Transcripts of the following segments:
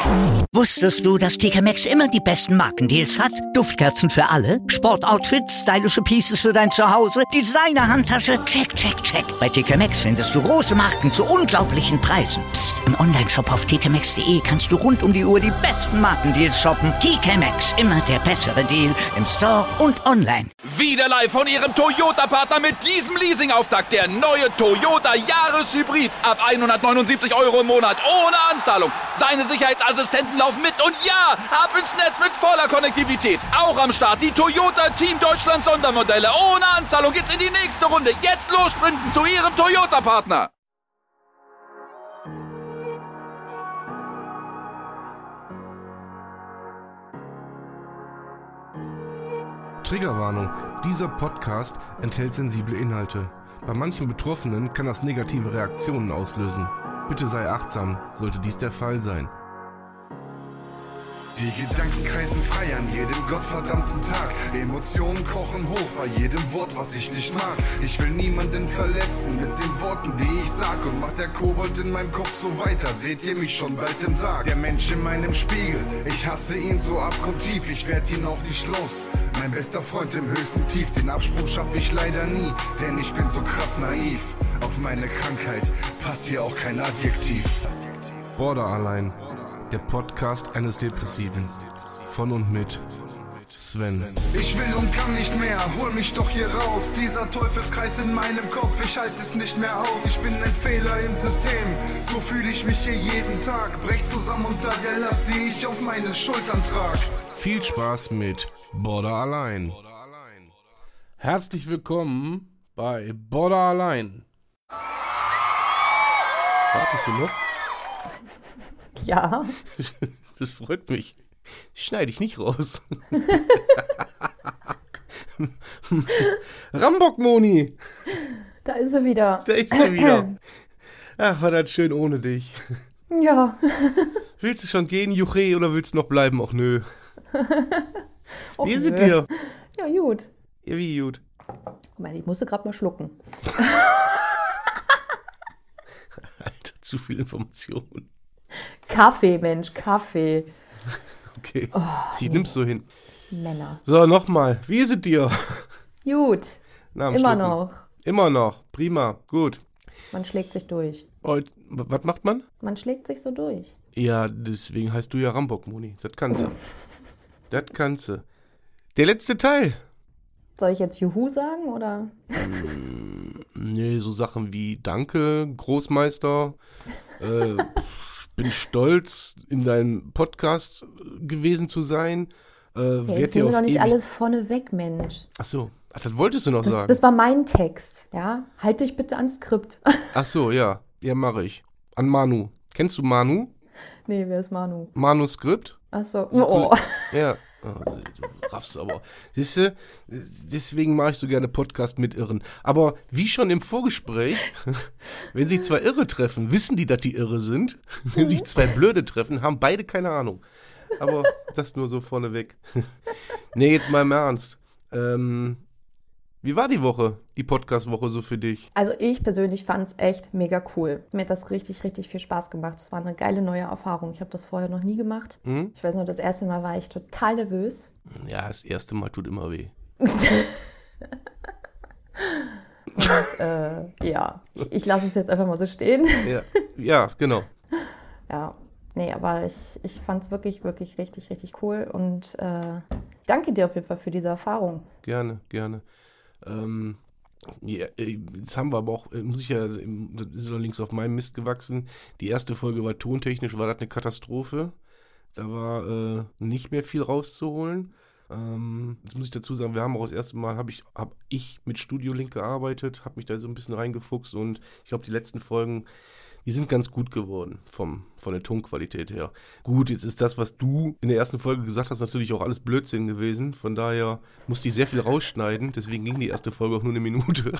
Wusstest du, dass TK Maxx immer die besten Markendeals hat? Duftkerzen für alle, Sportoutfits, stylische Pieces für dein Zuhause, Designer-Handtasche, check, check, check. Bei TK Maxx findest du große Marken zu unglaublichen Preisen. Psst. Im Onlineshop auf tkmaxx.de kannst du rund um die Uhr die besten Markendeals shoppen. TK Maxx, immer der bessere Deal im Store und online. Wieder live von Ihrem Toyota-Partner mit diesem Leasing-Auftakt. Der neue Toyota Jahreshybrid. Ab 179 € im Monat. Ohne Anzahlung. Seine Sicherheitsassistenten laufen mit. Und ja, ab ins Netz mit voller Konnektivität. Auch am Start die Toyota Team Deutschland Sondermodelle. Ohne Anzahlung geht's in die nächste Runde. Jetzt los sprinten zu Ihrem Toyota-Partner. Triggerwarnung. Dieser Podcast enthält sensible Inhalte. Bei manchen Betroffenen kann das negative Reaktionen auslösen. Bitte sei achtsam, sollte dies der Fall sein. Die Gedanken kreisen frei an jedem gottverdammten Tag. Emotionen kochen hoch bei jedem Wort, was ich nicht mag. Ich will niemanden verletzen mit den Worten, die ich sag. Und macht der Kobold in meinem Kopf so weiter, seht ihr mich schon bald im Sarg. Der Mensch in meinem Spiegel, ich hasse ihn so abgrundtief. Ich werd ihn auch nicht los, mein bester Freund im höchsten Tief. Den Absprung schaff ich leider nie, denn ich bin so krass naiv. Auf meine Krankheit passt hier auch kein Adjektiv. Borderline. Der Podcast eines Depressiven. Von und mit Sven. Ich will und kann nicht mehr, hol mich doch hier raus. Dieser Teufelskreis in meinem Kopf, ich halte es nicht mehr aus. Ich bin ein Fehler im System, so fühle ich mich hier jeden Tag. Brech zusammen unter der Last, die ich auf meinen Schultern trag. Viel Spaß mit Borderline. Herzlich willkommen bei Borderline. Wartest du noch? Ja. Das freut mich. Schneide ich nicht raus. Rambock-Moni. Da ist sie wieder. Da ist sie wieder. Ach, war das schön ohne dich. Ja. Willst du schon gehen, Juche, oder willst du noch bleiben? Och, nö. Och, Wie ist es nö. dir? Ja, gut. Ja, wie gut. Moment, ich musste gerade mal schlucken. Alter, zu viel Information. Kaffee, Mensch, Kaffee. Okay, Oh, ich nimm's so hin. Männer. So, nochmal. Wie ist es dir? Gut. Na, am Immer Schlucken. noch. Immer noch. Prima. Gut. Man schlägt sich durch. Was macht man? Man schlägt sich so durch. Ja, deswegen heißt du ja Rambock, Moni. Das kannst du. Das kannst du. Der letzte Teil. Soll ich jetzt Juhu sagen, oder? Nee, so Sachen wie Danke, Großmeister. Ich bin stolz, in deinem Podcast gewesen zu sein. Jetzt nehmen wir doch nicht alles vorne weg, Mensch. Ach so, das wolltest du noch sagen. Das war mein Text, ja? Halt dich bitte ans Skript. Ach so, ja. Ja, mache ich. An Manu. Kennst du Manu? Nee, wer ist Manu? Manuskript? Ach so. So Oh. Ja. Oh, du raffst aber. Siehst du, deswegen mache ich so gerne Podcast mit Irren. Aber wie schon im Vorgespräch, wenn sich zwei Irre treffen, wissen die, dass die irre sind. Wenn sich zwei Blöde treffen, haben beide keine Ahnung. Aber das nur so vorneweg. Nee, jetzt mal im Ernst. Wie war die Woche, die Podcast-Woche so für dich? Also ich persönlich fand es echt mega cool. Mir hat das richtig, richtig viel Spaß gemacht. Es war eine geile neue Erfahrung. Ich habe das vorher noch nie gemacht. Ich weiß noch, das erste Mal war ich total nervös. Ja, das erste Mal tut immer weh. Und ja, ich lasse es jetzt einfach mal so stehen. Ja, genau. Ja, nee, aber ich fand es wirklich, wirklich richtig, richtig cool. Und ich danke dir auf jeden Fall für diese Erfahrung. Gerne. Ja, jetzt haben wir aber auch, das ist allerdings auf meinem Mist gewachsen. Die erste Folge war tontechnisch, war das eine Katastrophe. Da war nicht mehr viel rauszuholen. Jetzt muss ich dazu sagen, wir haben auch das erste Mal, habe ich mit Studio Link gearbeitet, habe mich da so ein bisschen reingefuchst und ich glaube, die letzten Folgen, die sind ganz gut geworden von der Tonqualität her. Gut, jetzt ist das, was du in der ersten Folge gesagt hast, natürlich auch alles Blödsinn gewesen. Von daher musste ich sehr viel rausschneiden. Deswegen ging die erste Folge auch nur 1 Minute.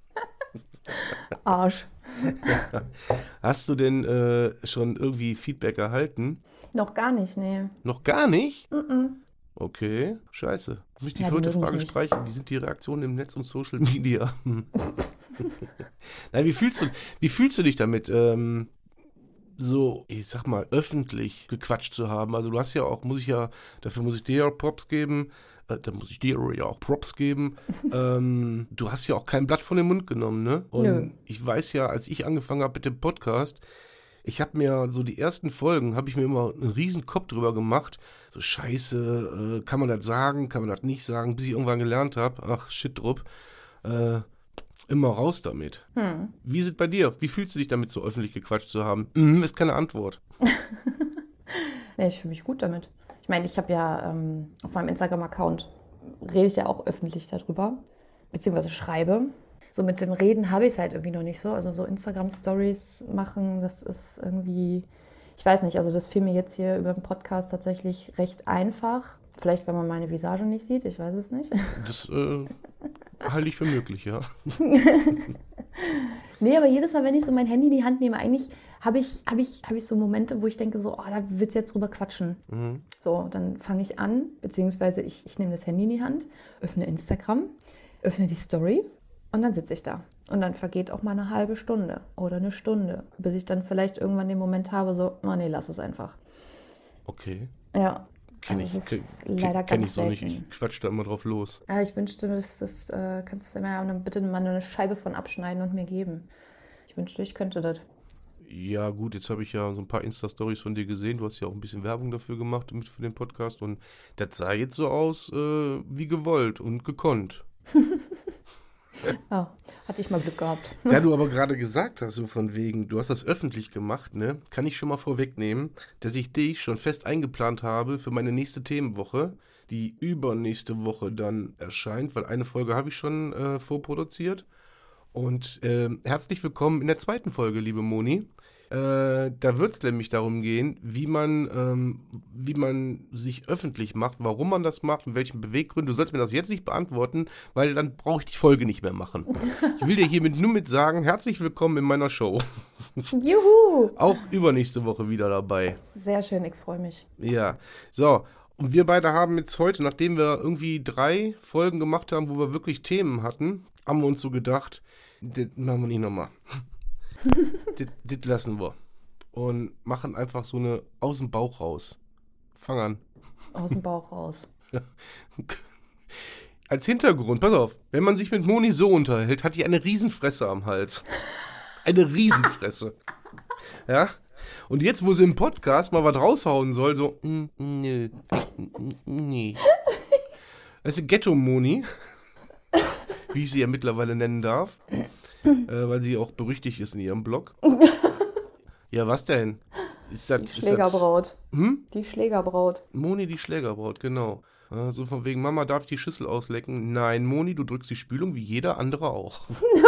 Arsch. Hast du denn schon irgendwie Feedback erhalten? Noch gar nicht, nee. Noch gar nicht? Okay, scheiße. Muss ich die Ja, die vierte mögen Frage mich nicht. streichen? Wie sind die Reaktionen im Netz und Social Media? Nein, wie fühlst du dich damit? so, ich sag mal, öffentlich gequatscht zu haben. Also du hast ja auch, dafür muss ich dir ja Props geben. Da muss ich dir ja auch Props geben. Du hast ja auch kein Blatt von den Mund genommen, ne? Und Nö. ich weiß ja, als ich angefangen habe mit dem Podcast, ich habe mir so die ersten Folgen, habe ich mir immer einen riesen Kopf drüber gemacht. So scheiße, kann man das sagen, kann man das nicht sagen, bis ich irgendwann gelernt habe, ach shit drupp, immer raus damit. Wie ist es bei dir? Wie fühlst du dich damit, so öffentlich gequatscht zu haben? Ist keine Antwort. Nee, ich fühle mich gut damit. Ich meine, ich habe ja auf meinem Instagram-Account rede ich ja auch öffentlich darüber, beziehungsweise schreibe. So mit dem Reden habe ich es halt irgendwie noch nicht so. Also so Instagram-Stories machen, das ist irgendwie, ich weiß nicht, also das fiel mir jetzt hier über den Podcast tatsächlich recht einfach. Vielleicht, wenn man meine Visage nicht sieht, ich weiß es nicht. Das halte ich für möglich, ja. Nee, aber jedes Mal, wenn ich so mein Handy in die Hand nehme, eigentlich habe ich so Momente, wo ich denke so, da willst du jetzt drüber quatschen. So, dann fange ich an, beziehungsweise ich nehme das Handy in die Hand, öffne Instagram, öffne die Story und dann sitze ich da. Und dann vergeht auch mal eine halbe Stunde oder eine Stunde, bis ich dann vielleicht irgendwann den Moment habe, so, nee, lass es einfach. Okay. Ja. Kenn Also ich, das ist kenn leider kenn ganz ich so nicht. selten. Ich quatsch da immer drauf los. Ja, ich wünschte, das kannst du mir bitte mal eine Scheibe von abschneiden und mir geben. Ich wünschte, ich könnte das. Ja gut, jetzt habe ich ja so ein paar Insta-Stories von dir gesehen. Du hast ja auch ein bisschen Werbung dafür gemacht für den Podcast. Und das sah jetzt so aus wie gewollt und gekonnt. Ja, hatte ich mal Glück gehabt. Da du aber gerade gesagt hast, so von wegen, du hast das öffentlich gemacht, ne, kann ich schon mal vorwegnehmen, dass ich dich schon fest eingeplant habe für meine nächste Themenwoche, die übernächste Woche dann erscheint, weil eine Folge habe ich schon vorproduziert. Und herzlich willkommen in der zweiten Folge, liebe Moni. Da wird es nämlich darum gehen, wie man sich öffentlich macht, warum man das macht, in welchen Beweggründen. Du sollst mir das jetzt nicht beantworten, weil dann brauche ich die Folge nicht mehr machen. Ich will dir hiermit nur mit sagen, herzlich willkommen in meiner Show. Juhu! Auch übernächste Woche wieder dabei. Sehr schön, ich freue mich. Ja, so. Und wir beide haben jetzt heute, nachdem wir irgendwie 3 Folgen gemacht haben, wo wir wirklich Themen hatten, haben wir uns so gedacht, das machen wir nicht nochmal. Das lassen wir. Und machen einfach so eine aus dem Bauch raus. Fang an. Aus dem Bauch raus. Als Hintergrund, pass auf, wenn man sich mit Moni so unterhält, hat die eine Riesenfresse am Hals. Eine Riesenfresse. Ja? Und jetzt, wo sie im Podcast mal was raushauen soll, so, nö, nee. Das ist Ghetto-Moni, wie ich sie ja mittlerweile nennen darf, weil sie auch berüchtigt ist in ihrem Blog. Ja, was denn? Die Schlägerbraut. Die Schlägerbraut. Moni, die Schlägerbraut, genau. So von wegen, Mama, darf ich die Schüssel auslecken? Nein, Moni, du drückst die Spülung wie jeder andere auch.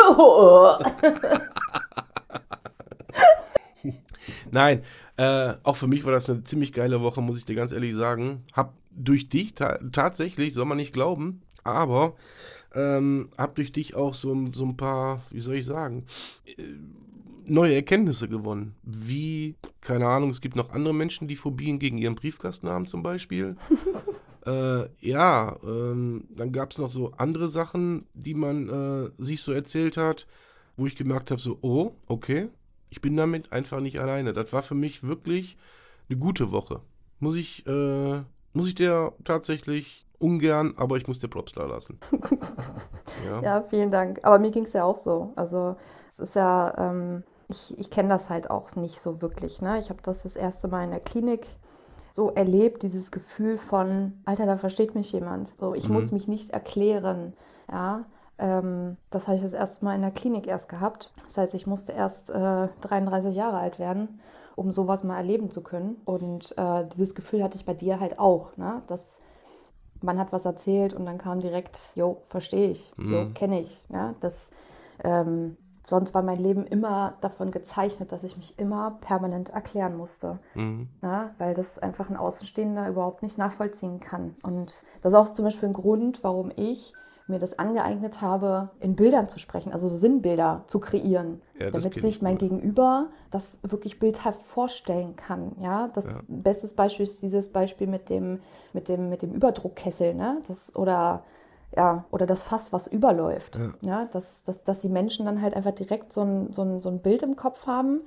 Nein, auch für mich war das eine ziemlich geile Woche, muss ich dir ganz ehrlich sagen. Hab durch dich tatsächlich, soll man nicht glauben, aber hab durch dich auch so ein paar, wie soll ich sagen, neue Erkenntnisse gewonnen. Wie, keine Ahnung, es gibt noch andere Menschen, die Phobien gegen ihren Briefkasten haben zum Beispiel. Dann gab es noch so andere Sachen, die man sich so erzählt hat, wo ich gemerkt habe, so, oh, okay, ich bin damit einfach nicht alleine. Das war für mich wirklich eine gute Woche. Muss ich dir tatsächlich ungern, aber ich muss dir Props da lassen. Ja, vielen Dank. Aber mir ging es ja auch so. Also es ist ja, ich kenne das halt auch nicht so wirklich. Ne? Ich habe das erste Mal in der Klinik so erlebt, dieses Gefühl von, Alter, da versteht mich jemand. So, ich muss mich nicht erklären. Ja, das habe ich das erste Mal in der Klinik erst gehabt. Das heißt, ich musste erst 33 Jahre alt werden, um sowas mal erleben zu können. Und dieses Gefühl hatte ich bei dir halt auch, ne? Dass man hat was erzählt und dann kam direkt, jo, verstehe ich, jo, kenne ich. Ja? Sonst war mein Leben immer davon gezeichnet, dass ich mich immer permanent erklären musste. Ja? Weil das einfach ein Außenstehender überhaupt nicht nachvollziehen kann. Und das ist auch zum Beispiel ein Grund, warum ich mir das angeeignet habe, in Bildern zu sprechen, also so Sinnbilder zu kreieren, ja, damit sich mein Gegenüber das wirklich bildhaft vorstellen kann. Ja, bestes Beispiel ist dieses Beispiel mit dem Überdruckkessel, ne? Oder das Fass, was überläuft. Ja, dass die Menschen dann halt einfach direkt so ein Bild im Kopf haben,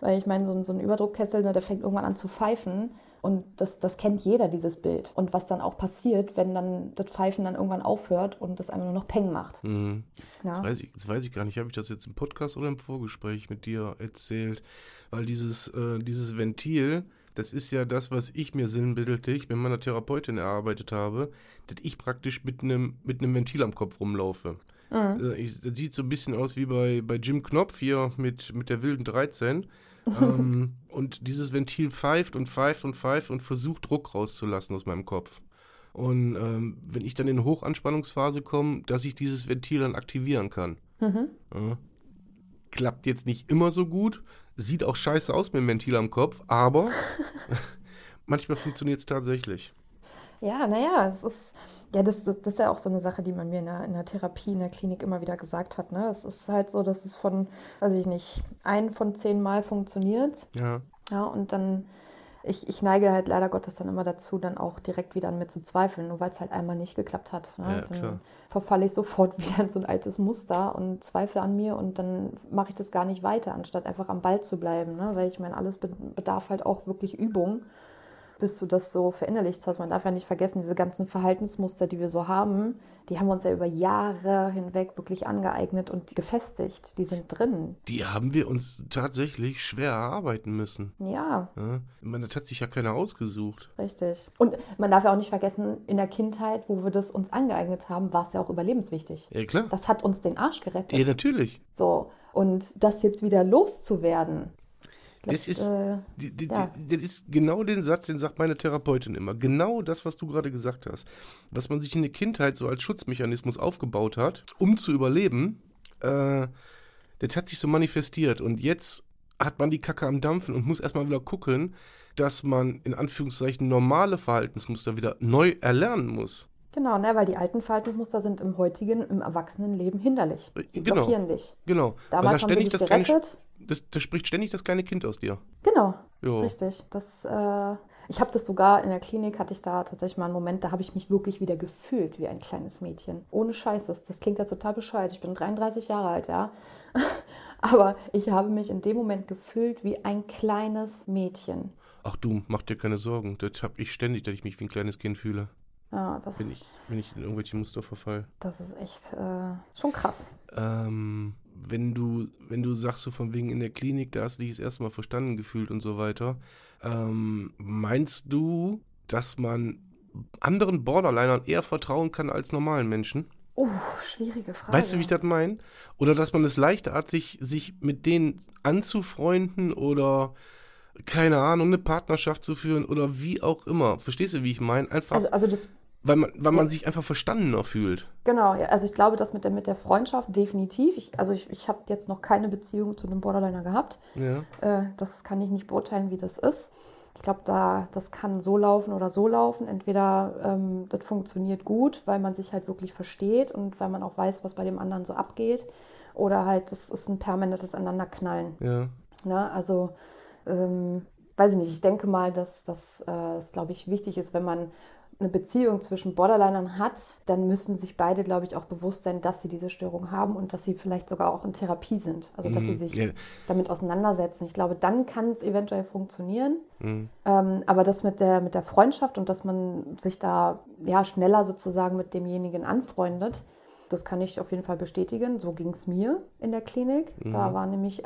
Weil ich meine, so ein Überdruckkessel, ne, der fängt irgendwann an zu pfeifen. Und das kennt jeder, dieses Bild. Und was dann auch passiert, wenn dann das Pfeifen dann irgendwann aufhört und das einfach nur noch Peng macht. Mhm. Ja. Jetzt weiß ich gar nicht, habe ich das jetzt im Podcast oder im Vorgespräch mit dir erzählt? Weil dieses Ventil, das ist ja das, was ich mir sinnbildlich mit meiner Therapeutin erarbeitet habe, dass ich praktisch mit einem Ventil am Kopf rumlaufe. Das sieht so ein bisschen aus wie bei Jim Knopf hier mit der wilden 13. Und dieses Ventil pfeift und pfeift und pfeift und versucht, Druck rauszulassen aus meinem Kopf. Und wenn ich dann in eine Hochanspannungsphase komme, dass ich dieses Ventil dann aktivieren kann. Klappt jetzt nicht immer so gut, sieht auch scheiße aus mit dem Ventil am Kopf, aber manchmal funktioniert es tatsächlich. Ja, naja, das ist ja auch so eine Sache, die man mir in der Therapie, in der Klinik immer wieder gesagt hat. Ne? Es ist halt so, dass es von, weiß ich nicht, 1 von 10 Mal funktioniert. Ja. Ja, und dann, ich neige halt leider Gottes dann immer dazu, dann auch direkt wieder an mir zu zweifeln, nur weil es halt einmal nicht geklappt hat. Ne? Ja, dann klar. verfalle ich sofort wieder in so ein altes Muster und zweifle an mir und dann mache ich das gar nicht weiter, anstatt einfach am Ball zu bleiben. Ne? Weil ich meine, alles bedarf halt auch wirklich Übung, bis du das so verinnerlicht hast. Man darf ja nicht vergessen, diese ganzen Verhaltensmuster, die wir so haben, die haben wir uns ja über Jahre hinweg wirklich angeeignet und gefestigt. Die sind drin. Die haben wir uns tatsächlich schwer erarbeiten müssen. Ja. Das hat sich ja keiner ausgesucht. Richtig. Und man darf ja auch nicht vergessen, in der Kindheit, wo wir das uns angeeignet haben, war es ja auch überlebenswichtig. Ja, klar. Das hat uns den Arsch gerettet. Ja, natürlich. So. Und das jetzt wieder loszuwerden, Das ist genau den Satz, den sagt meine Therapeutin immer. Genau das, was du gerade gesagt hast. Was man sich in der Kindheit so als Schutzmechanismus aufgebaut hat, um zu überleben, das hat sich so manifestiert. Und jetzt hat man die Kacke am Dampfen und muss erstmal wieder gucken, dass man in Anführungszeichen normale Verhaltensmuster wieder neu erlernen muss. Genau, ne, weil die alten Verhaltensmuster sind im Erwachsenenleben hinderlich. Sie blockieren dich. Genau. Damals haben sie dich gerettet. Das spricht ständig das kleine Kind aus dir. Genau, Jo. richtig. Ich habe das sogar in der Klinik, hatte ich da tatsächlich mal einen Moment, da habe ich mich wirklich wieder gefühlt wie ein kleines Mädchen. Ohne Scheiß, das klingt ja total bescheuert. Ich bin 33 Jahre alt, ja. Aber ich habe mich in dem Moment gefühlt wie ein kleines Mädchen. Ach du, mach dir keine Sorgen. Das habe ich ständig, dass ich mich wie ein kleines Kind fühle. Ja, Wenn ich in irgendwelche Muster verfall. Das ist echt schon krass. Wenn du sagst, so von wegen in der Klinik, da hast du dich das erste Mal verstanden gefühlt und so weiter, meinst du, dass man anderen Borderlinern eher vertrauen kann als normalen Menschen? Schwierige Frage. Weißt du, wie ich das meine? Oder dass man es leichter hat, sich mit denen anzufreunden oder, keine Ahnung, eine Partnerschaft zu führen oder wie auch immer. Verstehst du, wie ich meine? Einfach, also das, weil man sich einfach verstandener fühlt. Genau, ja, also ich glaube, das mit der Freundschaft definitiv. Ich habe jetzt noch keine Beziehung zu einem Borderliner gehabt. Ja. Das kann ich nicht beurteilen, wie das ist. Ich glaube, das kann so laufen oder so laufen. Entweder das funktioniert gut, weil man sich halt wirklich versteht und weil man auch weiß, was bei dem anderen so abgeht. Oder halt, das ist ein permanentes Aneinanderknallen. Ja. Na, also, weiß ich nicht, ich denke mal, dass es, glaube ich, wichtig ist, wenn man eine Beziehung zwischen Borderlinern hat, dann müssen sich beide, glaube ich, auch bewusst sein, dass sie diese Störung haben und dass sie vielleicht sogar auch in Therapie sind. Also, dass sie sich damit auseinandersetzen. Ich glaube, dann kann es eventuell funktionieren. Aber das mit der Freundschaft und dass man sich da schneller sozusagen mit demjenigen anfreundet, das kann ich auf jeden Fall bestätigen. So ging es mir in der Klinik. Da war nämlich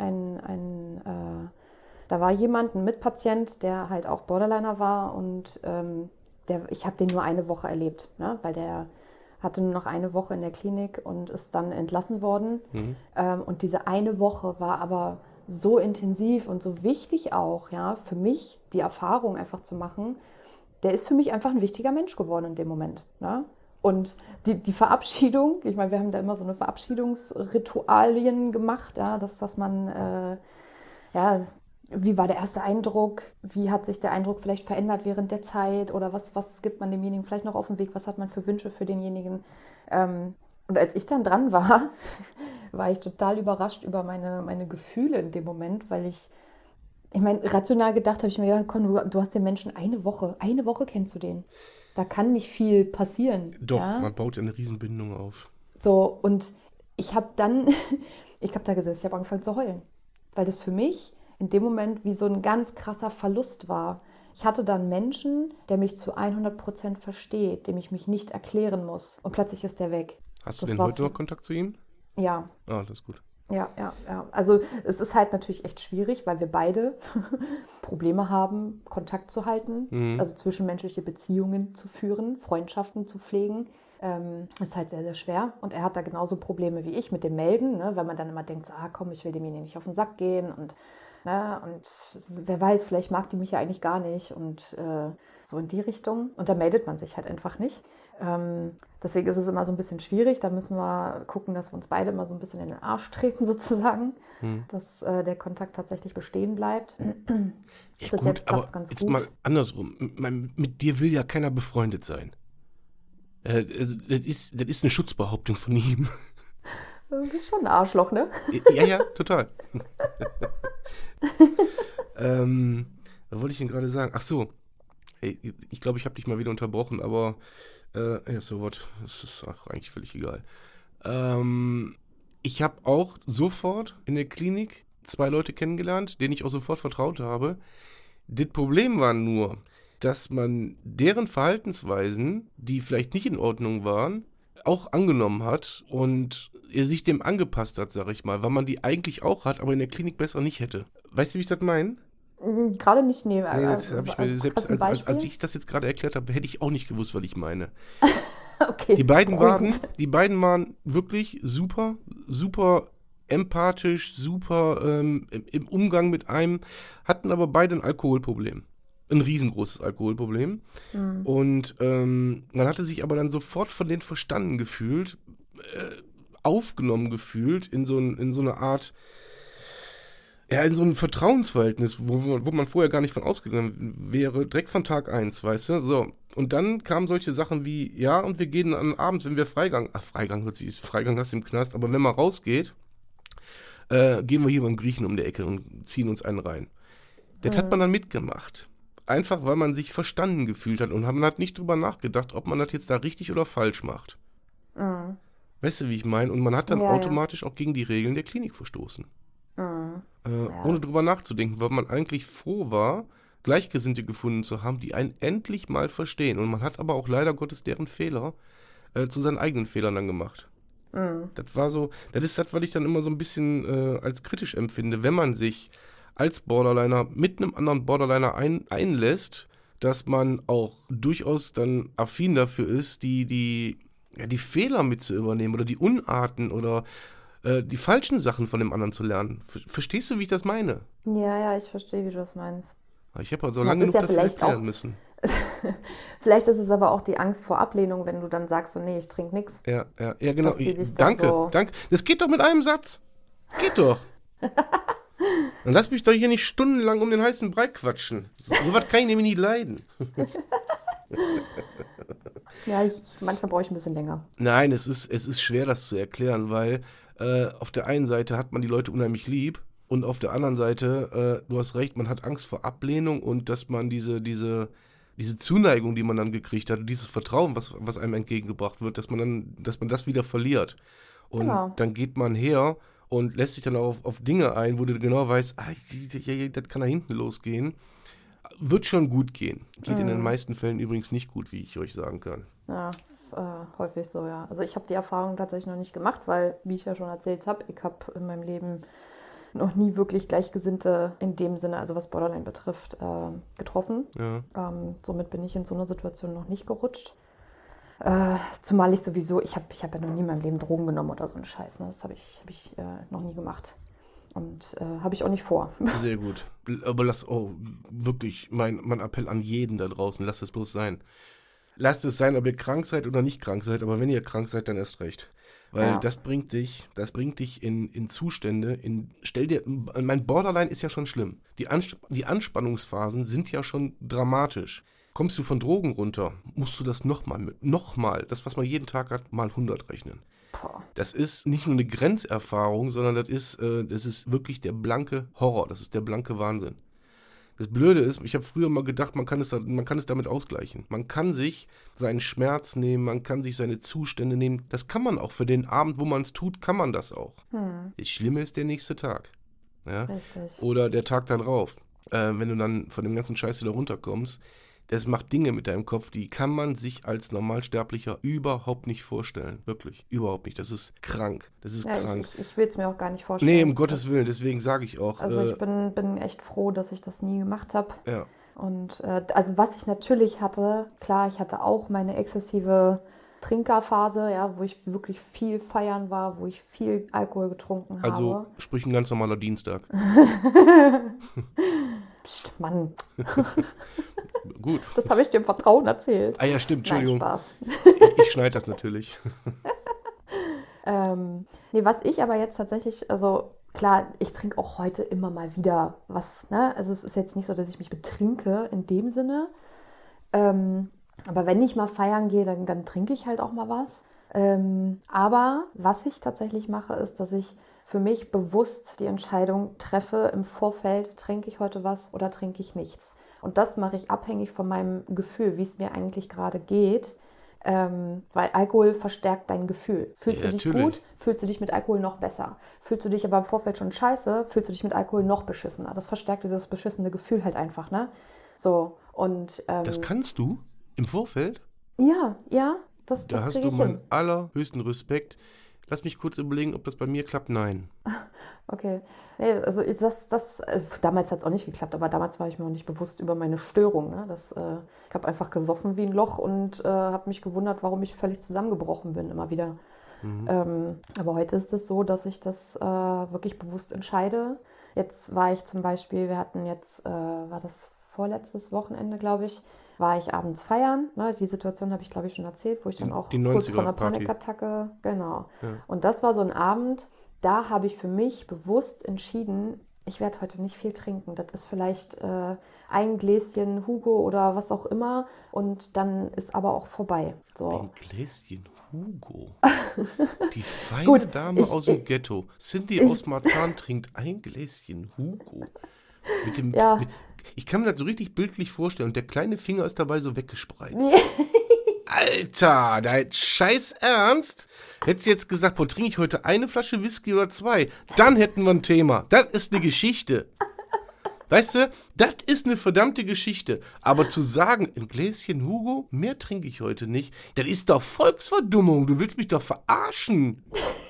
da war jemand, ein Mitpatient, der halt auch Borderliner war und ich habe den nur eine Woche erlebt, ne? Weil der hatte nur noch eine Woche in der Klinik und ist dann entlassen worden. Und diese eine Woche war aber so intensiv und so wichtig auch, ja, für mich die Erfahrung einfach zu machen. Der ist für mich einfach ein wichtiger Mensch geworden in dem Moment, ne? Und die Verabschiedung, ich meine, wir haben da immer so eine Verabschiedungsritualien gemacht, ja, dass man, wie war der erste Eindruck? Wie hat sich der Eindruck vielleicht verändert während der Zeit? Oder was gibt man demjenigen vielleicht noch auf den Weg? Was hat man für Wünsche für denjenigen? Und als ich dann dran war, war ich total überrascht über meine Gefühle in dem Moment, weil ich meine, rational gedacht habe ich mir gedacht, komm, du hast den Menschen eine Woche kennst du den. Da kann nicht viel passieren. Doch, ja? Man baut ja eine Riesenbindung auf. So, und ich habe da gesessen, ich habe angefangen zu heulen. Weil das für mich in dem Moment wie so ein ganz krasser Verlust war. Ich hatte dann Menschen, der mich zu 100% versteht, dem ich mich nicht erklären muss. Und plötzlich ist der weg. Hast du denn heute noch Kontakt zu ihm? Ja. Ah, das ist gut. Ja. Also es ist halt natürlich echt schwierig, weil wir beide Probleme haben, Kontakt zu halten, also zwischenmenschliche Beziehungen zu führen, Freundschaften zu pflegen. Ist halt sehr, sehr schwer. Und er hat da genauso Probleme wie ich mit dem Melden, ne? Weil man dann immer denkt, so, komm, ich will dem hier nicht auf den Sack gehen und wer weiß, vielleicht mag die mich ja eigentlich gar nicht und so in die Richtung. Und da meldet man sich halt einfach nicht. Deswegen ist es immer so ein bisschen schwierig. Da müssen wir gucken, dass wir uns beide immer so ein bisschen in den Arsch treten sozusagen, dass der Kontakt tatsächlich bestehen bleibt. Ja, bis gut, jetzt klappt es ganz gut. Jetzt mal andersrum. Mit dir will ja keiner befreundet sein. Das ist eine Schutzbehauptung von ihm. Du bist schon ein Arschloch, ne? Ja, total. Was wollte ich denn gerade sagen? Ach so. Ich glaube, ich habe dich mal wieder unterbrochen, aber so was, das ist auch eigentlich völlig egal. Ich habe auch sofort in der Klinik 2 Leute kennengelernt, denen ich auch sofort vertraut habe. Das Problem war nur, dass man deren Verhaltensweisen, die vielleicht nicht in Ordnung waren, auch angenommen hat und er sich dem angepasst hat, sag ich mal, weil man die eigentlich auch hat, aber in der Klinik besser nicht hätte. Weißt du, wie ich das meine? Gerade nicht, nee. Das habe ich mir selbst, als ich das jetzt gerade erklärt habe, hätte ich auch nicht gewusst, was ich meine. Okay. Die beiden waren wirklich super empathisch, super im Umgang mit einem, hatten aber beide ein Alkoholproblem. Ein riesengroßes Alkoholproblem. Und man hatte sich aber dann sofort von denen verstanden gefühlt, aufgenommen gefühlt in so eine Art, ja, in so ein Vertrauensverhältnis, wo man vorher gar nicht von ausgegangen wäre, direkt von Tag 1, weißt du? So. Und dann kamen solche Sachen wie, ja, und wir gehen am Abend, wenn wir Freigang hast du im Knast, aber wenn man rausgeht, gehen wir hier beim Griechen um die Ecke und ziehen uns einen rein. Das hat man dann mitgemacht. Einfach, weil man sich verstanden gefühlt hat und man hat nicht drüber nachgedacht, ob man das jetzt da richtig oder falsch macht. Weißt du, wie ich meine? Und man hat dann automatisch auch gegen die Regeln der Klinik verstoßen. Ohne drüber nachzudenken, weil man eigentlich froh war, Gleichgesinnte gefunden zu haben, die einen endlich mal verstehen. Und man hat aber auch leider Gottes deren Fehler zu seinen eigenen Fehlern dann gemacht. Das war so, das ist das, was ich dann immer so ein bisschen als kritisch empfinde, wenn man sich als Borderliner mit einem anderen Borderliner einlässt, dass man auch durchaus dann affin dafür ist, die Fehler mit zu übernehmen oder die Unarten oder die falschen Sachen von dem anderen zu lernen. Verstehst du, wie ich das meine? Ja, ich verstehe, wie du das meinst. Ich habe halt so lange genug dafür erklären müssen. Vielleicht ist es aber auch die Angst vor Ablehnung, wenn du dann sagst, so, nee, ich trinke nichts. Ja, genau. Danke. Das geht doch mit einem Satz. Geht doch. Dann lass mich doch hier nicht stundenlang um den heißen Brei quatschen. So was kann ich nämlich nie leiden. Ja, manchmal brauche ich ein bisschen länger. Nein, es ist schwer, das zu erklären, weil auf der einen Seite hat man die Leute unheimlich lieb und auf der anderen Seite, du hast recht, man hat Angst vor Ablehnung und dass man diese Zuneigung, die man dann gekriegt hat, dieses Vertrauen, was einem entgegengebracht wird, dass man das wieder verliert. Und dann geht man her und lässt sich dann auch auf Dinge ein, wo du genau weißt, das kann da hinten losgehen. Wird schon gut gehen. Geht in den meisten Fällen übrigens nicht gut, wie ich euch sagen kann. Ja, das ist häufig so, ja. Also ich habe die Erfahrung tatsächlich noch nicht gemacht, weil, wie ich ja schon erzählt habe, ich habe in meinem Leben noch nie wirklich Gleichgesinnte in dem Sinne, also was Borderline betrifft, getroffen. Ja. Somit bin ich in so einer Situation noch nicht gerutscht. Zumal ich sowieso, ich hab ja noch nie in meinem Leben Drogen genommen oder so einen Scheiß. Ne? Das habe ich noch nie gemacht. Und habe ich auch nicht vor. Sehr gut. Aber wirklich, mein Appell an jeden da draußen, lasst es bloß sein. Lasst es sein, ob ihr krank seid oder nicht krank seid, aber wenn ihr krank seid, dann erst recht. Weil das bringt dich in Zustände, mein Borderline ist ja schon schlimm. Die Anspannungsphasen sind ja schon dramatisch. Kommst du von Drogen runter, musst du das nochmal, das, was man jeden Tag hat, mal 100 rechnen. Das ist nicht nur eine Grenzerfahrung, sondern das ist wirklich der blanke Horror, das ist der blanke Wahnsinn. Das Blöde ist, ich habe früher mal gedacht, man kann es damit ausgleichen. Man kann sich seinen Schmerz nehmen, man kann sich seine Zustände nehmen. Das kann man auch für den Abend, wo man es tut, kann man das auch. Das Schlimme ist der nächste Tag. Ja? Richtig. Oder der Tag darauf, wenn du dann von dem ganzen Scheiß wieder runterkommst. Das macht Dinge mit deinem Kopf, die kann man sich als Normalsterblicher überhaupt nicht vorstellen. Wirklich, überhaupt nicht. Das ist krank. Das ist krank. Ich will es mir auch gar nicht vorstellen. Nee, um Gottes Willen, deswegen sage ich auch. Also ich bin echt froh, dass ich das nie gemacht habe. Ja. Und also was ich natürlich hatte, klar, ich hatte auch meine exzessive Trinkerphase, ja, wo ich wirklich viel feiern war, wo ich viel Alkohol getrunken habe. Also sprich ein ganz normaler Dienstag. Psst, Mann. Gut. Das habe ich dir im Vertrauen erzählt. Ah ja, stimmt, Entschuldigung. Nein, Spaß. Ich schneide das natürlich. Nee, was ich aber jetzt tatsächlich, also klar, ich trinke auch heute immer mal wieder was, ne? Also es ist jetzt nicht so, dass ich mich betrinke in dem Sinne. Aber wenn ich mal feiern gehe, dann trinke ich halt auch mal was. Aber was ich tatsächlich mache, ist, dass ich für mich bewusst die Entscheidung treffe im Vorfeld, trinke ich heute was oder trinke ich nichts. Und das mache ich abhängig von meinem Gefühl, wie es mir eigentlich gerade geht. Weil Alkohol verstärkt dein Gefühl. Fühlst du dich gut, fühlst du dich mit Alkohol noch besser. Fühlst du dich aber im Vorfeld schon scheiße, fühlst du dich mit Alkohol noch beschissener. Das verstärkt dieses beschissene Gefühl halt einfach, ne? So, und... das kannst du im Vorfeld? Ja, das Da hast du meinen allerhöchsten Respekt. Lass mich kurz überlegen, ob das bei mir klappt. Nein. Okay. Nee, also damals hat es auch nicht geklappt, aber damals war ich mir auch nicht bewusst über meine Störung. Ne? Ich habe einfach gesoffen wie ein Loch und habe mich gewundert, warum ich völlig zusammengebrochen bin immer wieder. Aber heute ist es so, dass ich das wirklich bewusst entscheide. Jetzt war ich zum Beispiel, wir hatten jetzt, war das vorletztes Wochenende, glaube ich, war ich abends feiern. Ne? Die Situation habe ich, glaube ich, schon erzählt, wo ich dann auch kurz vor einer Panikattacke, genau. Ja. Und das war so ein Abend, da habe ich für mich bewusst entschieden, ich werde heute nicht viel trinken. Das ist vielleicht ein Gläschen Hugo oder was auch immer und dann ist aber auch vorbei. So. Ein Gläschen Hugo? Die feine Dame aus dem Ghetto, Cindy aus Marzahn, trinkt ein Gläschen Hugo. Ich kann mir das so richtig bildlich vorstellen und der kleine Finger ist dabei so weggespreizt. Alter, dein Scheiß Ernst? Hättest du jetzt gesagt, trinke ich heute eine Flasche Whisky oder 2? Dann hätten wir ein Thema. Das ist eine Geschichte. Weißt du, das ist eine verdammte Geschichte. Aber zu sagen, ein Gläschen Hugo, mehr trinke ich heute nicht, das ist doch Volksverdummung. Du willst mich doch verarschen.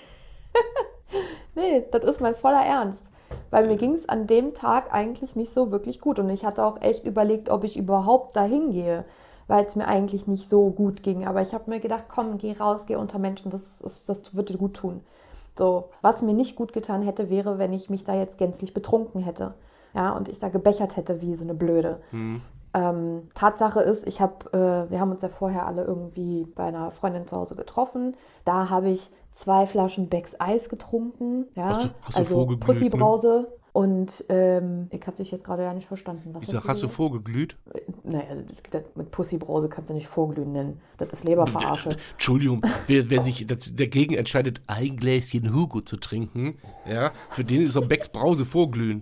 Nee, das ist mein voller Ernst. Weil mir ging es an dem Tag eigentlich nicht so wirklich gut. Und ich hatte auch echt überlegt, ob ich überhaupt dahin gehe, weil es mir eigentlich nicht so gut ging. Aber ich habe mir gedacht, komm, geh raus, geh unter Menschen, das wird dir gut tun. So, was mir nicht gut getan hätte, wäre, wenn ich mich da jetzt gänzlich betrunken hätte. Ja, und ich da gebechert hätte wie so eine Blöde. Tatsache ist, wir haben uns ja vorher alle irgendwie bei einer Freundin zu Hause getroffen. Da habe ich 2 Flaschen Becks Eis getrunken. Ja? Hast du also vorgeglüht, Pussy-Brause. Ne? Und ich habe dich jetzt gerade ja nicht verstanden. Hast du vorgeglüht? Naja, mit Pussy-Brause kannst du nicht vorglühen nennen. Das ist Leberverarsche. Entschuldigung, wer sich dagegen entscheidet, ein Gläschen Hugo zu trinken, ja, für den ist auch Becks Brause vorglühen.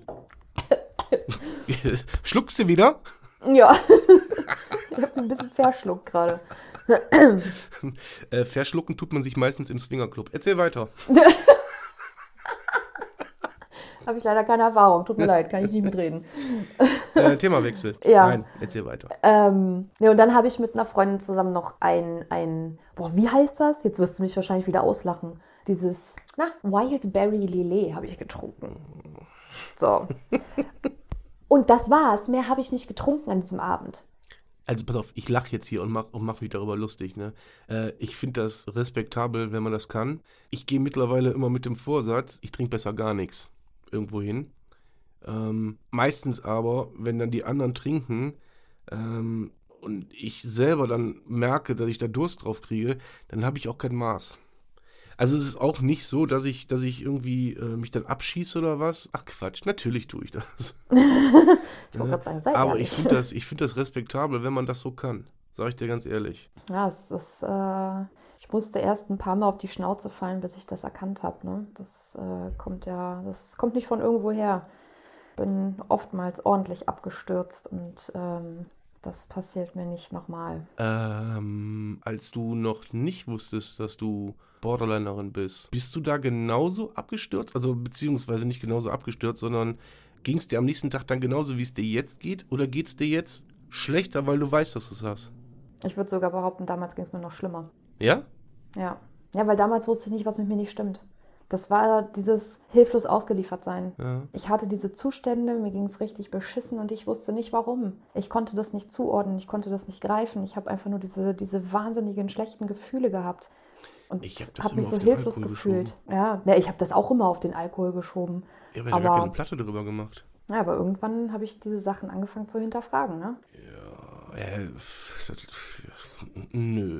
Schluckst du wieder? Ja, ich habe ein bisschen verschluckt gerade. Verschlucken tut man sich meistens im Swingerclub. Erzähl weiter. Habe ich leider keine Erfahrung. Tut mir leid, kann ich nicht mitreden. Themawechsel. Ja. Nein, erzähl weiter. Und dann habe ich mit einer Freundin zusammen noch wie heißt das? Jetzt wirst du mich wahrscheinlich wieder auslachen. Dieses, Wildberry Lillet habe ich getrunken. So. Und das war's. Mehr habe ich nicht getrunken an diesem Abend. Also pass auf, ich lache jetzt hier und mach mich darüber lustig. Ne? Ich finde das respektabel, wenn man das kann. Ich gehe mittlerweile immer mit dem Vorsatz, ich trinke besser gar nichts irgendwo hin. Meistens aber, wenn dann die anderen trinken und ich selber dann merke, dass ich da Durst drauf kriege, dann habe ich auch kein Maß. Also es ist auch nicht so, dass ich irgendwie mich dann abschieße oder was. Ach Quatsch, natürlich tue ich das. Ich wollte gerade sagen, sei aber ehrlich. ich find das respektabel, wenn man das so kann. Sag ich dir ganz ehrlich. Ja, ich musste erst ein paar Mal auf die Schnauze fallen, bis ich das erkannt habe. Ne? Das kommt nicht von irgendwo her. Bin oftmals ordentlich abgestürzt und das passiert mir nicht nochmal. Als du noch nicht wusstest, dass du Borderlinerin bist du da genauso abgestürzt? Also beziehungsweise nicht genauso abgestürzt, sondern ging es dir am nächsten Tag dann genauso, wie es dir jetzt geht? Oder geht es dir jetzt schlechter, weil du weißt, dass du es hast? Ich würde sogar behaupten, damals ging es mir noch schlimmer. Ja? Ja. Ja, weil damals wusste ich nicht, was mit mir nicht stimmt. Das war dieses hilflos ausgeliefert sein. Ja. Ich hatte diese Zustände, mir ging es richtig beschissen und ich wusste nicht, warum. Ich konnte das nicht zuordnen, ich konnte das nicht greifen. Ich habe einfach nur diese wahnsinnigen schlechten Gefühle gehabt. Und habe mich so hilflos gefühlt. Ja, ich habe das auch immer auf den Alkohol geschoben. Ja, weil du gar keine Platte drüber gemacht. Ja, aber irgendwann habe ich diese Sachen angefangen zu hinterfragen, ne? Nö.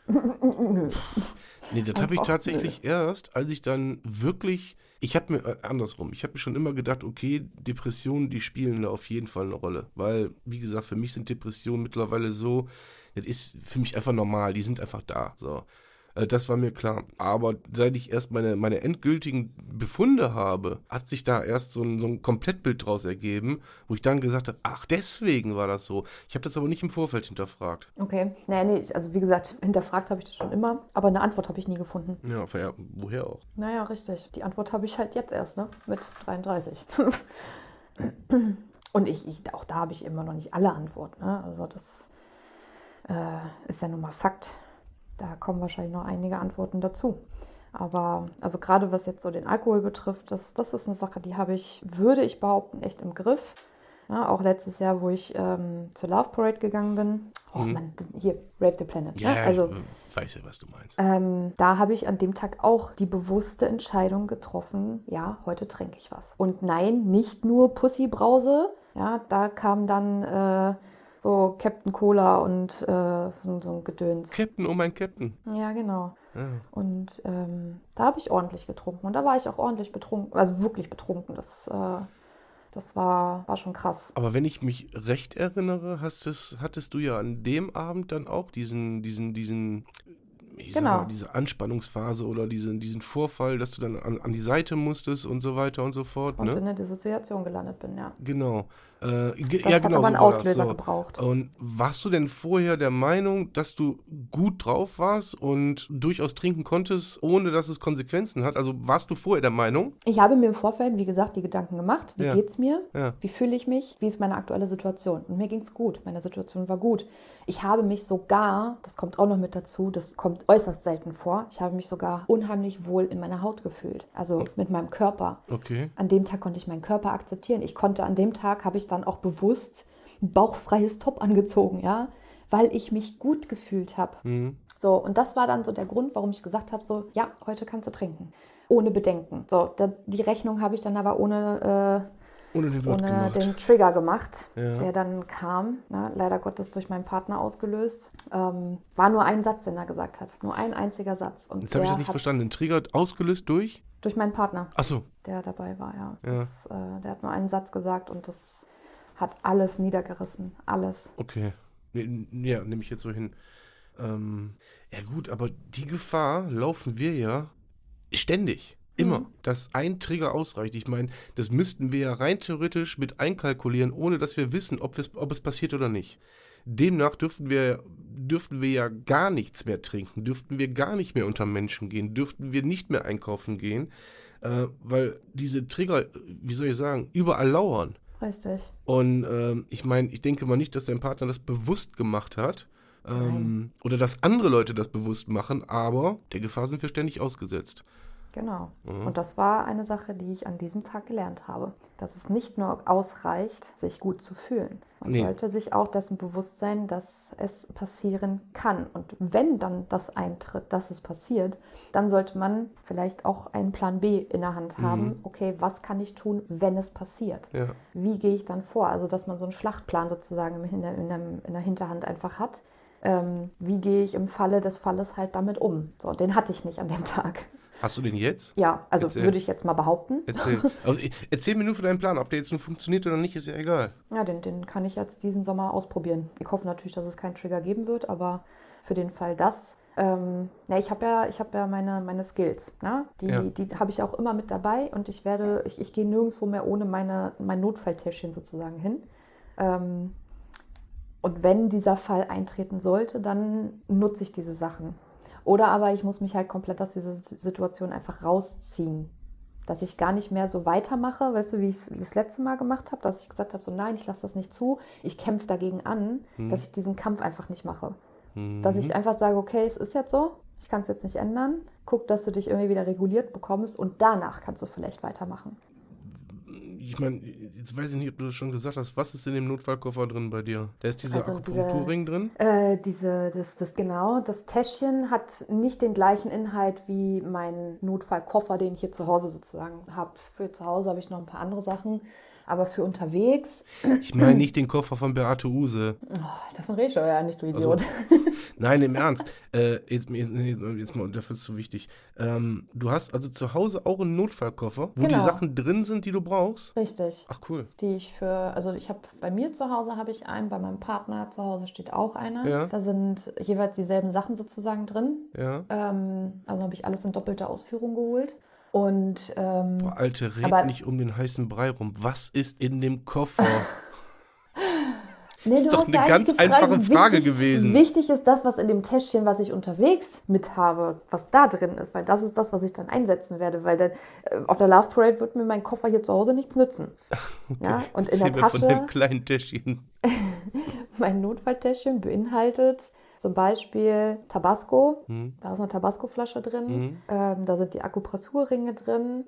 Nee, das habe ich tatsächlich erst, als ich dann wirklich, ich habe mir schon immer gedacht, okay, Depressionen, die spielen da auf jeden Fall eine Rolle. Weil, wie gesagt, für mich sind Depressionen mittlerweile so, das ist für mich einfach normal, die sind einfach da, so. Das war mir klar. Aber seit ich erst meine endgültigen Befunde habe, hat sich da erst so ein Komplettbild draus ergeben, wo ich dann gesagt habe, ach, deswegen war das so. Ich habe das aber nicht im Vorfeld hinterfragt. Okay. Nee, also wie gesagt, hinterfragt habe ich das schon immer, aber eine Antwort habe ich nie gefunden. Ja, woher auch? Naja, richtig. Die Antwort habe ich halt jetzt erst, ne? Mit 33. Und auch da habe ich immer noch nicht alle Antworten, ne? Also das ist ja nun mal Fakt. Da kommen wahrscheinlich noch einige Antworten dazu. Aber also gerade was jetzt so den Alkohol betrifft, das ist eine Sache, die würde ich behaupten, echt im Griff. Ja, auch letztes Jahr, wo ich zur Love Parade gegangen bin. Oh Mann, hier, Rave the Planet. Ja, ne? Also, ich weiß ja, was du meinst. Da habe ich an dem Tag auch die bewusste Entscheidung getroffen, ja, heute trinke ich was. Und nein, nicht nur Pussybrause. Ja, da kam dann so Captain Cola und so ein Gedöns. Captain, oh mein Captain. Ja, genau. Ja. Und da habe ich ordentlich getrunken. Und da war ich auch ordentlich betrunken, also wirklich betrunken. Das war schon krass. Aber wenn ich mich recht erinnere, hattest du ja an dem Abend dann auch diese Anspannungsphase oder diesen Vorfall, dass du dann an die Seite musstest und so weiter und so fort. Und ne? in eine Dissoziation gelandet bin, ja. Genau. Das hat aber einen Auslöser gebraucht. Und warst du denn vorher der Meinung, dass du gut drauf warst und durchaus trinken konntest, ohne dass es Konsequenzen hat? Also warst du vorher der Meinung? Ich habe mir im Vorfeld, wie gesagt, die Gedanken gemacht. Wie geht's mir? Ja. Wie fühle ich mich? Wie ist meine aktuelle Situation? Und mir ging's gut. Meine Situation war gut. Ich habe mich sogar, das kommt auch noch mit dazu, das kommt äußerst selten vor, ich habe mich sogar unheimlich wohl in meiner Haut gefühlt. Also mit meinem Körper. Okay. An dem Tag konnte ich meinen Körper akzeptieren. An dem Tag habe ich dann auch bewusst ein bauchfreies Top angezogen, ja, weil ich mich gut gefühlt habe. Mhm. So, und das war dann so der Grund, warum ich gesagt habe, so, ja, heute kannst du trinken. Ohne Bedenken. So, die Rechnung habe ich dann aber ohne den Trigger gemacht, der dann kam, leider Gottes durch meinen Partner ausgelöst. War nur ein Satz, den er gesagt hat. Nur ein einziger Satz. Und jetzt habe ich das nicht verstanden. Den Trigger ausgelöst durch? Durch meinen Partner. Ach so. Der dabei war, ja. Der hat nur einen Satz gesagt und das hat alles niedergerissen. Alles. Okay. Ja, nehme ich jetzt so hin. Ja gut, aber die Gefahr laufen wir ja ständig. Immer, dass ein Trigger ausreicht. Ich meine, das müssten wir ja rein theoretisch mit einkalkulieren, ohne dass wir wissen, ob es passiert oder nicht. Demnach dürften wir ja gar nichts mehr trinken, dürften wir gar nicht mehr unter Menschen gehen, dürften wir nicht mehr einkaufen gehen, weil diese Trigger, wie soll ich sagen, überall lauern. Richtig. Und ich meine, ich denke mal nicht, dass dein Partner das bewusst gemacht hat. Oder dass andere Leute das bewusst machen, aber der Gefahr sind wir ständig ausgesetzt. Genau. Und das war eine Sache, die ich an diesem Tag gelernt habe. Dass es nicht nur ausreicht, sich gut zu fühlen. Man sollte sich auch dessen bewusst sein, dass es passieren kann. Und wenn dann das eintritt, dass es passiert, dann sollte man vielleicht auch einen Plan B in der Hand haben. Okay, was kann ich tun, wenn es passiert? Ja. Wie gehe ich dann vor? Also, dass man so einen Schlachtplan sozusagen in der Hinterhand einfach hat. Wie gehe ich im Falle des Falles halt damit um? So, den hatte ich nicht an dem Tag. Hast du den jetzt? Ja, also würde ich jetzt mal behaupten. Erzähl mir nur von deinem Plan. Ob der jetzt nur funktioniert oder nicht, ist ja egal. Ja, den kann ich jetzt diesen Sommer ausprobieren. Ich hoffe natürlich, dass es keinen Trigger geben wird, aber für den Fall das. Ich habe ja meine Skills. Ne? Die habe ich auch immer mit dabei und ich gehe nirgendwo mehr ohne mein Notfalltäschchen sozusagen hin. Und wenn dieser Fall eintreten sollte, dann nutze ich diese Sachen. Oder aber ich muss mich halt komplett aus dieser Situation einfach rausziehen. Dass ich gar nicht mehr so weitermache, weißt du, wie ich es das letzte Mal gemacht habe, dass ich gesagt habe, so nein, ich lasse das nicht zu, ich kämpfe dagegen an, dass ich diesen Kampf einfach nicht mache. Dass ich einfach sage, okay, es ist jetzt so, ich kann es jetzt nicht ändern, guck, dass du dich irgendwie wieder reguliert bekommst und danach kannst du vielleicht weitermachen. Ich meine, jetzt weiß ich nicht, ob du das schon gesagt hast. Was ist in dem Notfallkoffer drin bei dir? Da ist dieser Akupunkturring drin? Das Täschchen hat nicht den gleichen Inhalt wie mein Notfallkoffer, den ich hier zu Hause sozusagen habe. Für zu Hause habe ich noch ein paar andere Sachen, aber für unterwegs... Ich meine nicht den Koffer von Beate Uhse. Oh, davon rede ich aber ja nicht, du Idiot. Also, nein, im Ernst. Jetzt mal, dafür ist es zu wichtig. Du hast also zu Hause auch einen Notfallkoffer, wo die Sachen drin sind, die du brauchst? Richtig. Ach, cool. Ich habe bei mir zu Hause habe ich einen, bei meinem Partner zu Hause steht auch einer. Ja. Da sind jeweils dieselben Sachen sozusagen drin. Ja. Also habe ich alles in doppelter Ausführung geholt. Und, Boah, Alte, red nicht um den heißen Brei rum. Was ist in dem Koffer? Nee, das ist doch eine ganz einfache Frage gewesen. Wichtig ist das, was in dem Täschchen, was ich unterwegs mit habe, was da drin ist, weil das ist das, was ich dann einsetzen werde, weil dann auf der Love Parade wird mir mein Koffer hier zu Hause nichts nützen. Okay. Ja? Und in der Tasche, von dem kleinen Täschchen. mein Notfalltäschchen beinhaltet zum Beispiel Tabasco, da ist eine Tabasco-Flasche drin, da sind die Akupressurringe drin,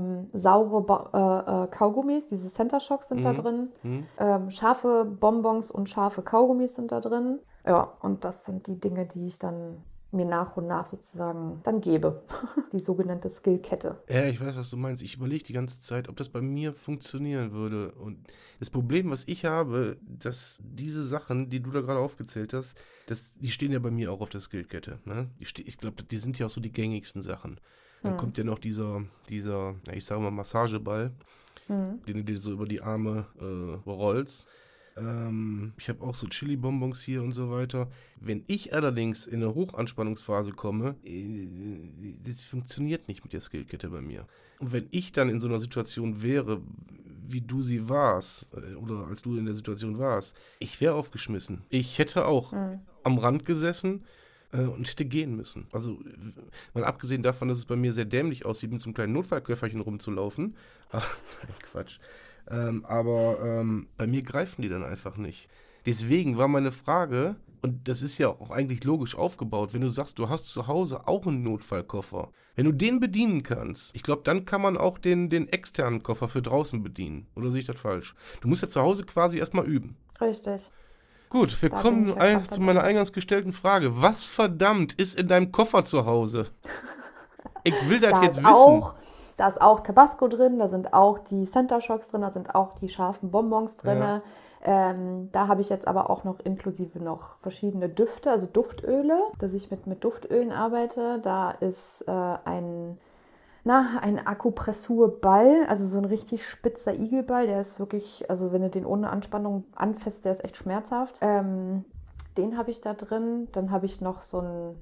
saure Kaugummis, diese Center Shocks sind da drin, scharfe Bonbons und scharfe Kaugummis sind da drin. Ja, und das sind die Dinge, die ich dann mir nach und nach sozusagen dann gebe. Die sogenannte Skillkette. Ja, ich weiß, was du meinst. Ich überlege die ganze Zeit, ob das bei mir funktionieren würde. Und das Problem, was ich habe, dass diese Sachen, die du da gerade aufgezählt hast, die stehen ja bei mir auch auf der Skillkette. Ne? Ich glaube, die sind ja auch so die gängigsten Sachen. Dann kommt ja noch dieser, ich sage mal, Massageball, den du dir so über die Arme rollst. Ich habe auch so Chili-Bonbons hier und so weiter. Wenn ich allerdings in eine Hochanspannungsphase komme, das funktioniert nicht mit der Skillkette bei mir. Und wenn ich dann in so einer Situation wäre, wie du sie warst, oder als du in der Situation warst, ich wäre aufgeschmissen. Ich hätte auch am Rand gesessen und hätte gehen müssen. Also mal abgesehen davon, dass es bei mir sehr dämlich aussieht, mit so einem kleinen Notfallköfferchen rumzulaufen. Ach, Quatsch. Aber bei mir greifen die dann einfach nicht. Deswegen war meine Frage, und das ist ja auch eigentlich logisch aufgebaut, wenn du sagst, du hast zu Hause auch einen Notfallkoffer. Wenn du den bedienen kannst, ich glaube, dann kann man auch den externen Koffer für draußen bedienen. Oder sehe ich das falsch? Du musst ja zu Hause quasi erstmal üben. Richtig. Gut, wir kommen zu meiner eingangs gestellten Frage. Was verdammt ist in deinem Koffer zu Hause? Ich will das jetzt wissen. Da ist auch Tabasco drin, da sind auch die Center Shocks drin, da sind auch die scharfen Bonbons drin. Ja. Da habe ich jetzt aber auch noch inklusive noch verschiedene Düfte, also Duftöle, dass ich mit Duftölen arbeite. Da ist ein Akupressurball, also so ein richtig spitzer Igelball, der ist wirklich, also wenn du den ohne Anspannung anfasst, der ist echt schmerzhaft. Den habe ich da drin. Dann habe ich noch so ein,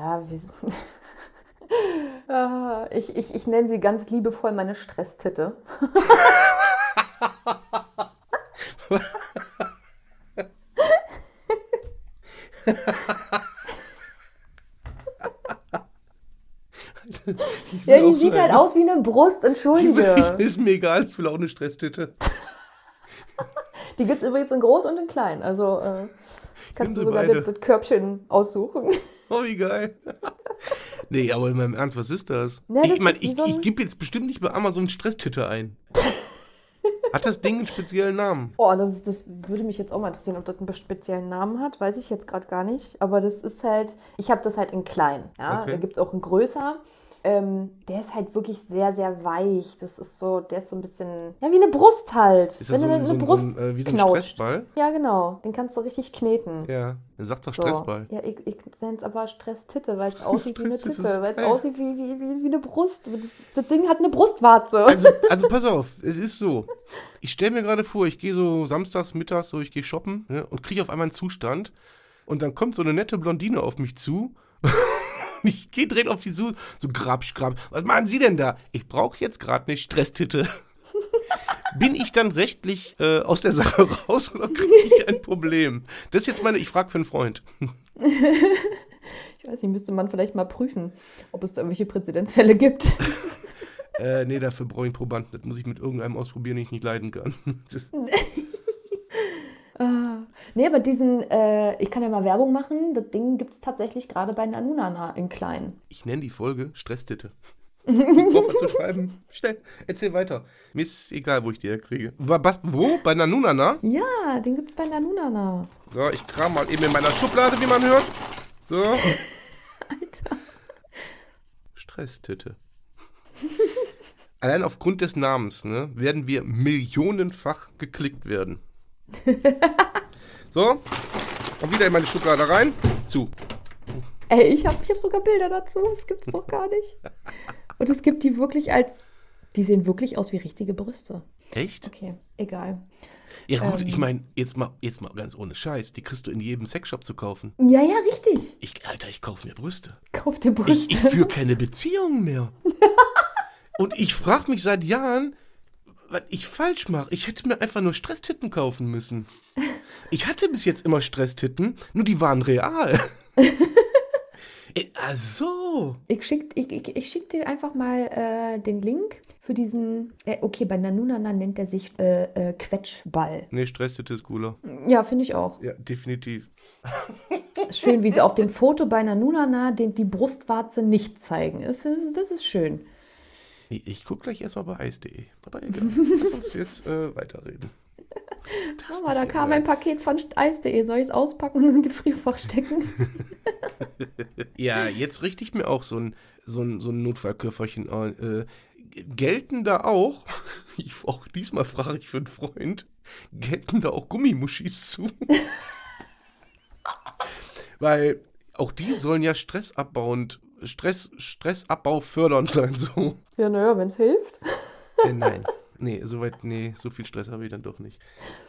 ich nenne sie ganz liebevoll meine Stresstitte. Ja, die sieht halt aus wie eine Brust, entschuldige. Ist mir egal, ich will auch eine Stresstitte. Die gibt es übrigens in groß und in klein, also kannst du sogar das Körbchen aussuchen. Oh, wie geil. Nee, aber in meinem Ernst, was ist das? Ja, ich gebe jetzt bestimmt nicht bei Amazon Stresstitte ein. Hat das Ding einen speziellen Namen? Oh, das würde mich jetzt auch mal interessieren, ob das einen speziellen Namen hat. Weiß ich jetzt gerade gar nicht. Aber das ist halt, ich habe das halt in klein. Ja? Okay. Da gibt es auch einen größer. Der ist halt wirklich sehr, sehr weich. Das ist so, der ist so ein bisschen, ja, wie eine Brust halt. Ist das eine Brust wie so ein Stressball? Ja, genau. Den kannst du richtig kneten. Ja, der sagt doch Stressball. So. Ja, ich nenne es aber Stresstitte, weil es aussieht wie eine Titte. Weil es aussieht wie eine Brust. Das Ding hat eine Brustwarze. Also pass auf, es ist so. Ich stelle mir gerade vor, ich gehe so samstags, mittags, ich gehe shoppen, ne, und kriege auf einmal einen Zustand. Und dann kommt so eine nette Blondine auf mich zu. Ich gehe direkt auf die Suche, so grapsch. Was machen Sie denn da? Ich brauche jetzt gerade eine Stresstitte. bin ich dann rechtlich aus der Sache raus oder kriege ich ein Problem? Das ist jetzt ich frage für einen Freund. Ich weiß nicht, müsste man vielleicht mal prüfen, ob es da irgendwelche Präzedenzfälle gibt. Nee, dafür brauche ich einen Probanden. Das muss ich mit irgendeinem ausprobieren, den ich nicht leiden kann. Nee, aber ich kann ja mal Werbung machen, das Ding gibt es tatsächlich gerade bei Nanunana in klein. Ich nenne die Folge Stresstitte. Drauf was zu schreiben. Schnell, erzähl weiter. Mir ist egal, wo ich die herkriege. Wo? Bei Nanunana? Ja, den gibt es bei Nanunana. So, ich kram mal eben in meiner Schublade, wie man hört. So. Alter. Stresstitte. Allein aufgrund des Namens, ne, werden wir millionenfach geklickt werden. So, und wieder in meine Schublade rein. Zu. Ey, ich hab sogar Bilder dazu. Das gibt's doch gar nicht. Und es gibt die wirklich die sehen wirklich aus wie richtige Brüste. Echt? Okay, egal. Ja gut, ich meine, jetzt mal ganz ohne Scheiß, die kriegst du in jedem Sexshop zu kaufen. Ja, richtig. Ich kaufe mir Brüste. Kauf dir Brüste. Ich führe keine Beziehungen mehr. Und ich frage mich seit Jahren, was ich falsch mache. Ich hätte mir einfach nur Stresstitten kaufen müssen. Ich hatte bis jetzt immer Stresstitten, nur die waren real. Ach so. Ich schick dir einfach mal den Link für diesen, okay, bei Nanunana nennt er sich Quetschball. Nee, Stresstitte ist cooler. Ja, finde ich auch. Ja, definitiv. Schön, wie sie auf dem Foto bei Nanunana die Brustwarze nicht zeigen. Das ist schön. Ich gucke gleich erstmal bei eis.de. Aber egal, lass uns jetzt weiterreden. Aber da kam ein Paket von eis.de. Soll ich es auspacken und in ein Gefrierfach stecken? Ja, jetzt richte ich mir auch so ein Notfallköfferchen an. Gelten da auch, auch diesmal frage ich für einen Freund, gelten da auch Gummimuschis zu? Weil auch die sollen ja Stressabbau fördernd sein, so. Ja, naja, wenn es hilft. Nein. So viel Stress habe ich dann doch nicht.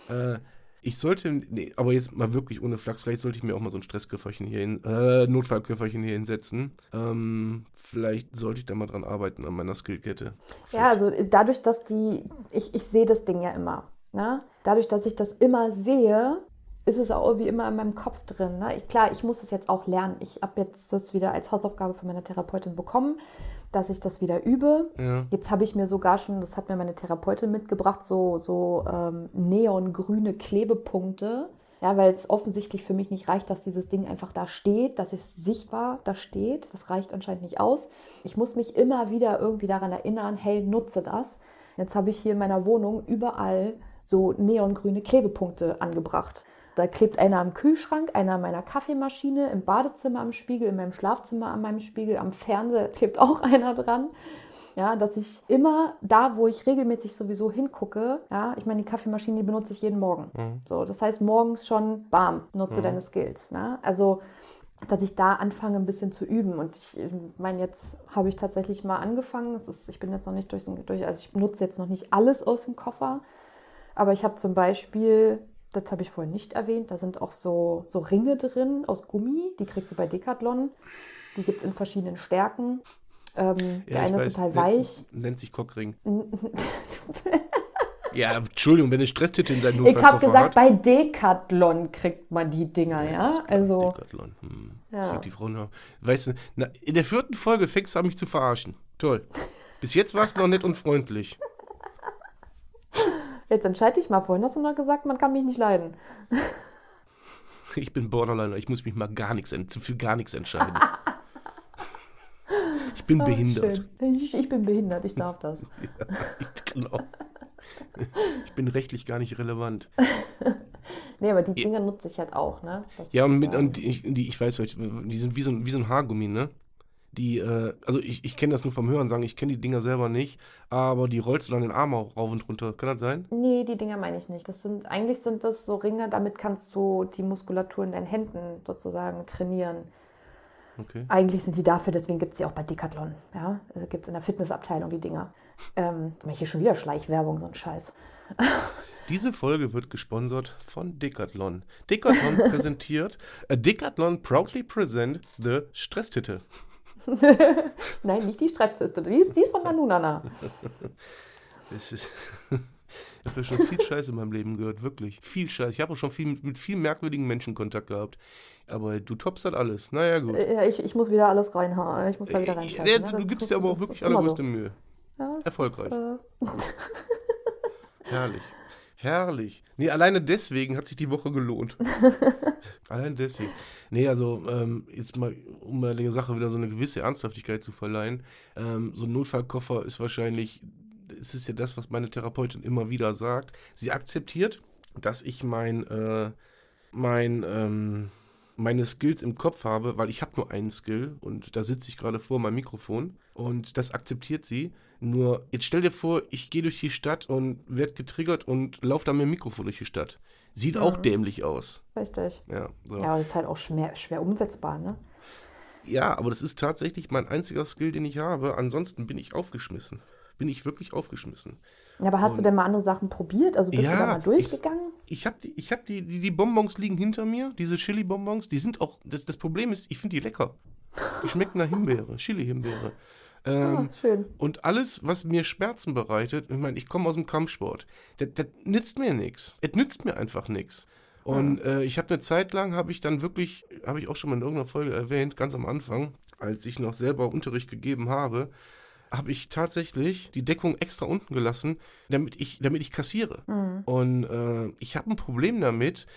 Aber jetzt mal wirklich ohne Flachs, vielleicht sollte ich mir auch mal so ein Stressköfferchen Notfallköfferchen hier hinsetzen. Vielleicht sollte ich da mal dran arbeiten an meiner Skillkette. Ja, also dadurch, dass ich sehe das Ding ja immer, ne? Dadurch, dass ich das immer sehe, ist es auch irgendwie immer in meinem Kopf drin, ne? Klar, ich muss das jetzt auch lernen. Ich habe jetzt das wieder als Hausaufgabe von meiner Therapeutin bekommen, dass ich das wieder übe. Ja. Jetzt habe ich mir sogar schon, das hat mir meine Therapeutin mitgebracht, so neongrüne Klebepunkte. Ja, weil es offensichtlich für mich nicht reicht, dass dieses Ding einfach da steht, dass es sichtbar da steht. Das reicht anscheinend nicht aus. Ich muss mich immer wieder irgendwie daran erinnern, hey, nutze das. Jetzt habe ich hier in meiner Wohnung überall so neongrüne Klebepunkte angebracht. Da klebt einer am Kühlschrank, einer an meiner Kaffeemaschine, im Badezimmer am Spiegel, in meinem Schlafzimmer an meinem Spiegel, am Fernseher klebt auch einer dran. Ja, dass ich immer da, wo ich regelmäßig sowieso hingucke, ja, ich meine, die Kaffeemaschine, die benutze ich jeden Morgen. Mhm. So, das heißt, morgens schon, bam, nutze deine Skills. Ne? Also, dass ich da anfange, ein bisschen zu üben. Und ich meine, jetzt habe ich tatsächlich mal angefangen. Ich bin jetzt noch nicht also ich nutze jetzt noch nicht alles aus dem Koffer. Aber ich habe zum Beispiel, das habe ich vorhin nicht erwähnt, da sind auch so Ringe drin aus Gummi. Die kriegst du bei Decathlon. Die gibt es in verschiedenen Stärken. Der eine ist total weich. Nennt sich Cockring. Ja, Entschuldigung, wenn eine Stresstitte in seinen Notfallkoffer hat. Ich habe gesagt, bei Decathlon kriegt man die Dinger, ja? Also, Decathlon. Das wird die Frau noch. Weißt du, in der 4. Folge fängst du an, mich zu verarschen. Toll. Bis jetzt warst du noch nett und freundlich. Jetzt entscheide ich mal. Vorhin hast du noch gesagt, man kann mich nicht leiden. Ich bin Borderliner. Ich muss mich mal für gar nichts entscheiden. Ich bin behindert. Ich bin behindert, ich darf das. Ja, genau. Ich bin rechtlich gar nicht relevant. Nee, aber die Dinger nutze ich halt auch, ne? Ich weiß, die sind wie so ein Haargummi, ne? Also ich kenne das nur vom Hören sagen, ich kenne die Dinger selber nicht, aber die rollst du dann den Arm auch rauf und runter. Kann das sein? Nee, die Dinger meine ich nicht. Eigentlich sind das so Ringe, damit kannst du die Muskulatur in deinen Händen sozusagen trainieren. Okay. Eigentlich sind die dafür, deswegen gibt es die auch bei Decathlon. Ja? Es gibt in der Fitnessabteilung die Dinger. Ich mache hier schon wieder Schleichwerbung, so ein Scheiß. Diese Folge wird gesponsert von Decathlon. Decathlon präsentiert, Decathlon proudly present the Stresstitte. Nein, nicht die Stresstitte, die ist von Nanunana. Ich habe ja schon viel Scheiße in meinem Leben gehört, wirklich. Viel Scheiße. Ich habe auch schon mit vielen merkwürdigen Menschen Kontakt gehabt. Aber du toppst das alles. Naja, gut. Ja, ich muss wieder alles reinhauen. Ich muss da wieder reinschalten. Du gibst dir aber auch wirklich allergrößte Mühe. Ja, erfolgreich. Herrlich. Herrlich. Nee, alleine deswegen hat sich die Woche gelohnt. Alleine deswegen. Nee, also jetzt mal, um mal der Sache wieder so eine gewisse Ernsthaftigkeit zu verleihen. So ein Notfallkoffer ist wahrscheinlich, es ist ja das, was meine Therapeutin immer wieder sagt. Sie akzeptiert, dass ich meine Skills im Kopf habe, weil ich habe nur einen Skill und da sitze ich gerade vor meinem Mikrofon und das akzeptiert sie. Nur, jetzt stell dir vor, ich gehe durch die Stadt und werde getriggert und laufe da mit dem Mikrofon durch die Stadt. Sieht auch dämlich aus. Richtig. Ja, so. Ja, aber das ist halt auch schwer umsetzbar, ne? Ja, aber das ist tatsächlich mein einziger Skill, den ich habe. Ansonsten bin ich aufgeschmissen. Bin ich wirklich aufgeschmissen. Ja, aber hast du denn mal andere Sachen probiert? Also bist du da mal durchgegangen? Ich hab die Bonbons liegen hinter mir, diese Chili-Bonbons. Die sind auch, das Problem ist, ich finde die lecker. Die schmecken nach Himbeere, Chili-Himbeere. Schön. Und alles, was mir Schmerzen bereitet, ich meine, ich komme aus dem Kampfsport, das nützt mir nichts. Es nützt mir einfach nichts. Und ich habe eine Zeit lang, habe ich auch schon mal in irgendeiner Folge erwähnt, ganz am Anfang, als ich noch selber Unterricht gegeben habe ich tatsächlich die Deckung extra unten gelassen, damit ich kassiere. Und ich habe ein Problem damit,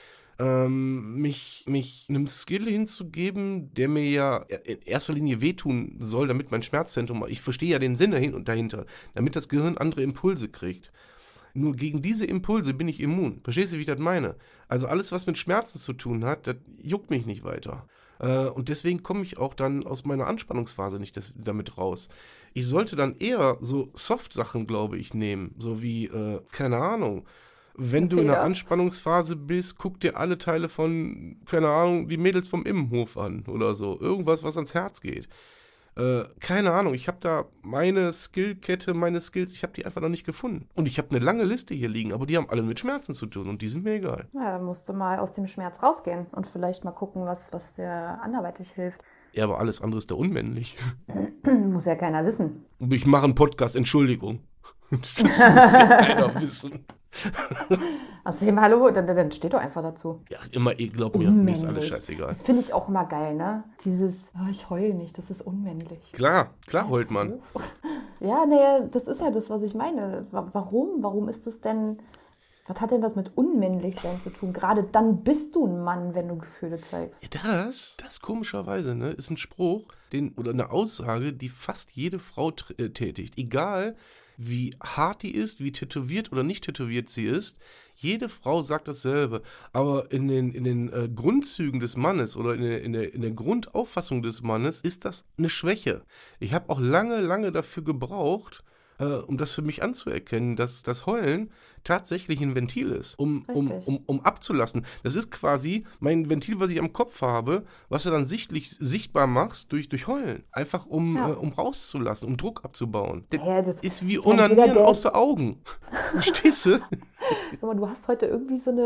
mich einem Skill hinzugeben, der mir ja in erster Linie wehtun soll, damit mein Schmerzzentrum, ich verstehe ja den Sinn dahinter, damit das Gehirn andere Impulse kriegt. Nur gegen diese Impulse bin ich immun. Verstehst du, wie ich das meine? Also alles, was mit Schmerzen zu tun hat, das juckt mich nicht weiter. Und deswegen komme ich auch dann aus meiner Anspannungsphase nicht damit raus. Ich sollte dann eher so Soft-Sachen, glaube ich, nehmen. So wie, keine Ahnung, wenn du in einer Anspannungsphase bist, guck dir alle Teile von, keine Ahnung, die Mädels vom Immenhof an oder so. Irgendwas, was ans Herz geht. Keine Ahnung, ich habe da meine Skillkette, meine Skills, ich habe die einfach noch nicht gefunden. Und ich habe eine lange Liste hier liegen, aber die haben alle mit Schmerzen zu tun und die sind mir egal. Ja, dann musst du mal aus dem Schmerz rausgehen und vielleicht mal gucken, was dir anderweitig hilft. Ja, aber alles andere ist da unmännlich. Muss ja keiner wissen. Ich mache einen Podcast, Entschuldigung. Das muss ja keiner wissen. Außerdem, hallo, dann steht doch einfach dazu. Ja, immer, glaub mir ist alles scheißegal. Das finde ich auch immer geil, ne? Dieses, ich heule nicht, das ist unmännlich. Klar heult man. Ja, naja, das ist ja das, was ich meine. Warum? Warum ist das denn, was hat denn das mit Unmännlichsein zu tun? Gerade dann bist du ein Mann, wenn du Gefühle zeigst. Ja, das komischerweise, ne, ist ein Spruch oder eine Aussage, die fast jede Frau tätigt. Egal, wie hart die ist, wie tätowiert oder nicht tätowiert sie ist. Jede Frau sagt dasselbe. Aber in den Grundzügen des Mannes oder in der Grundauffassung des Mannes ist das eine Schwäche. Ich habe auch lange dafür gebraucht, um das für mich anzuerkennen, dass das Heulen tatsächlich ein Ventil ist, um abzulassen. Das ist quasi mein Ventil, was ich am Kopf habe, was du dann sichtbar machst durch Heulen. Einfach um rauszulassen, um Druck abzubauen. Das ist wie Onanieren aus den Augen. Verstehst du? Du hast heute irgendwie so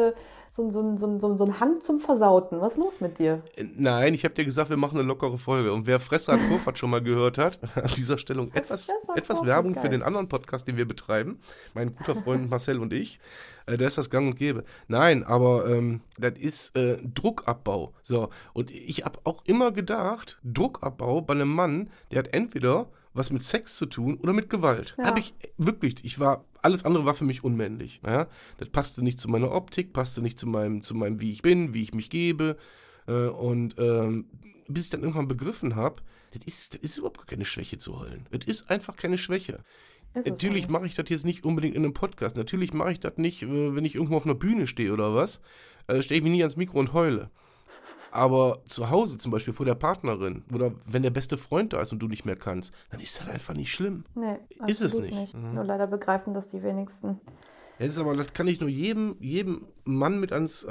einen Hang zum Versauten. Was ist los mit dir? Nein, ich habe dir gesagt, wir machen eine lockere Folge. Und wer Fresser Kurfahrt schon mal gehört hat, an dieser Stelle etwas Werbung für den anderen Podcast, den wir betreiben. Mein guter Freund Marcel und ich. Da ist das gang und gäbe. Nein, aber das ist Druckabbau. So, und ich habe auch immer gedacht, Druckabbau bei einem Mann, der hat entweder was mit Sex zu tun oder mit Gewalt. Ja. Habe ich wirklich, alles andere war für mich unmännlich. Ja? Das passte nicht zu meiner Optik, passte nicht zu meinem, wie ich bin, wie ich mich gebe. Und bis ich dann irgendwann begriffen habe, das ist überhaupt keine Schwäche zu heulen. Es ist einfach keine Schwäche. Natürlich mache ich das jetzt nicht unbedingt in einem Podcast. Natürlich mache ich das nicht, wenn ich irgendwo auf einer Bühne stehe oder was. Stehe ich mich nie ans Mikro und heule. Aber zu Hause zum Beispiel vor der Partnerin oder wenn der beste Freund da ist und du nicht mehr kannst, dann ist das einfach nicht schlimm. Nee, ist es nicht. Nur leider begreifen das die wenigsten. Ja, das kann ich nur jedem Mann mit ans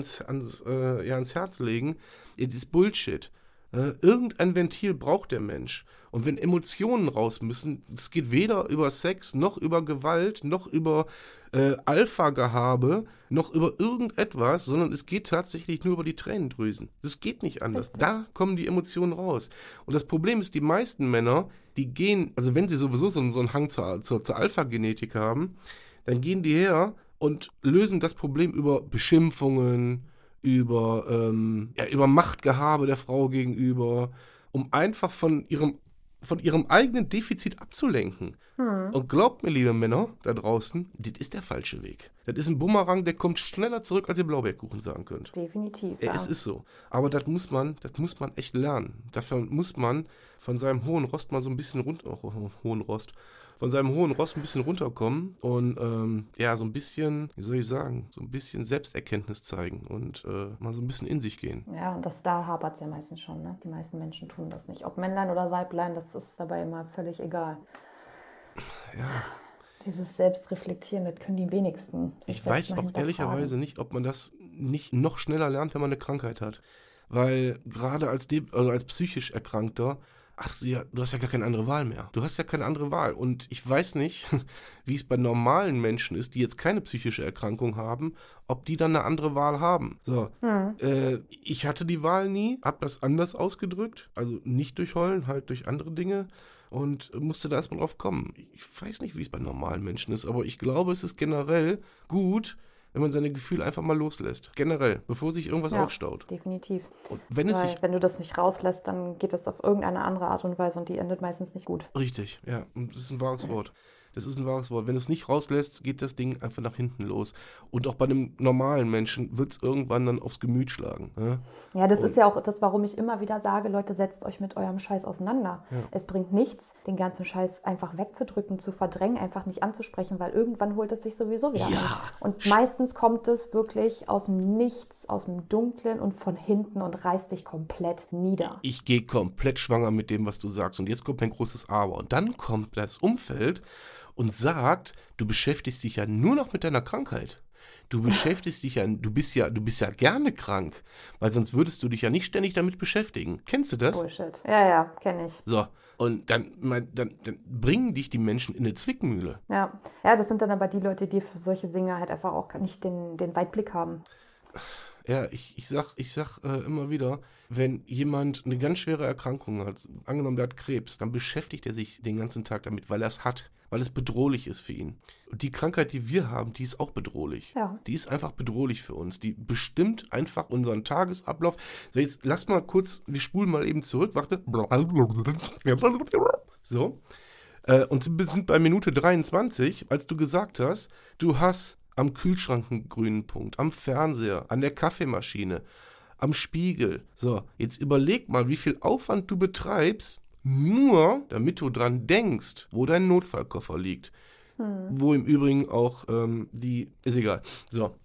Herz legen. Das ist Bullshit. Irgendein Ventil braucht der Mensch. Und wenn Emotionen raus müssen, es geht weder über Sex, noch über Gewalt, noch über Alpha-Gehabe, noch über irgendetwas, sondern es geht tatsächlich nur über die Tränendrüsen. Das geht nicht anders. Richtig. Da kommen die Emotionen raus. Und das Problem ist, die meisten Männer, die gehen, also wenn sie sowieso so einen Hang zur Alpha-Genetik haben, dann gehen die her und lösen das Problem über Beschimpfungen, über Machtgehabe der Frau gegenüber, um einfach von ihrem eigenen Defizit abzulenken. Und glaubt mir, liebe Männer da draußen, das ist der falsche Weg. Das ist ein Bumerang, der kommt schneller zurück, als ihr Blaubeerkuchen sagen könnt. Definitiv, Es ist so. Aber das muss man echt lernen. Dafür muss man von seinem hohen Rost mal so ein bisschen von seinem hohen Ross ein bisschen runterkommen und so ein bisschen, wie soll ich sagen, so ein bisschen Selbsterkenntnis zeigen und mal so ein bisschen in sich gehen. Ja, und da hapert es ja meistens schon, ne? Die meisten Menschen tun das nicht. Ob Männlein oder Weiblein, das ist dabei immer völlig egal. Ja. Dieses Selbstreflektieren, das können die wenigsten. Ich weiß auch ehrlicherweise nicht, ob man das nicht noch schneller lernt, wenn man eine Krankheit hat. Weil gerade als psychisch Erkrankter du hast ja gar keine andere Wahl mehr. Du hast ja keine andere Wahl. Und ich weiß nicht, wie es bei normalen Menschen ist, die jetzt keine psychische Erkrankung haben, ob die dann eine andere Wahl haben. So, ich hatte die Wahl nie, habe das anders ausgedrückt, also nicht durch Heulen, halt durch andere Dinge und musste da erstmal drauf kommen. Ich weiß nicht, wie es bei normalen Menschen ist, aber ich glaube, es ist generell gut, wenn man seine Gefühle einfach mal loslässt. Generell, bevor sich irgendwas aufstaut. Definitiv. Und wenn du das nicht rauslässt, dann geht das auf irgendeine andere Art und Weise und die endet meistens nicht gut. Richtig, ja. Und das ist ein wahres Wort. Das ist ein wahres Wort. Wenn du es nicht rauslässt, geht das Ding einfach nach hinten los. Und auch bei einem normalen Menschen wird es irgendwann dann aufs Gemüt schlagen. Ja, das ist ja auch das, warum ich immer wieder sage, Leute, setzt euch mit eurem Scheiß auseinander. Ja. Es bringt nichts, den ganzen Scheiß einfach wegzudrücken, zu verdrängen, einfach nicht anzusprechen, weil irgendwann holt es sich sowieso wieder an. Und meistens kommt es wirklich aus dem Nichts, aus dem Dunklen und von hinten und reißt dich komplett nieder. Ich gehe komplett schwanger mit dem, was du sagst. Und jetzt kommt ein großes Aber. Und dann kommt das Umfeld und sagt, du beschäftigst dich ja nur noch mit deiner Krankheit. Du beschäftigst dich ja, du bist ja gerne krank, weil sonst würdest du dich ja nicht ständig damit beschäftigen. Kennst du das? Bullshit. Ja, kenne ich. So, und dann bringen dich die Menschen in eine Zwickmühle. Ja, das sind dann aber die Leute, die für solche Dinge halt einfach auch nicht den Weitblick haben. Ja, ich sag immer wieder, wenn jemand eine ganz schwere Erkrankung hat, angenommen, der hat Krebs, dann beschäftigt er sich den ganzen Tag damit, weil er es hat, weil es bedrohlich ist für ihn. Und die Krankheit, die wir haben, die ist auch bedrohlich. Ja. Die ist einfach bedrohlich für uns. Die bestimmt einfach unseren Tagesablauf. So, jetzt lass mal kurz, wir spulen mal eben zurück, warte. So. Und wir sind bei Minute 23, als du gesagt hast, du hast am Kühlschrank einen grünen Punkt, am Fernseher, an der Kaffeemaschine, am Spiegel. So, jetzt überleg mal, wie viel Aufwand du betreibst, nur damit du dran denkst, wo dein Notfallkoffer liegt. Wo im Übrigen auch ist egal. So.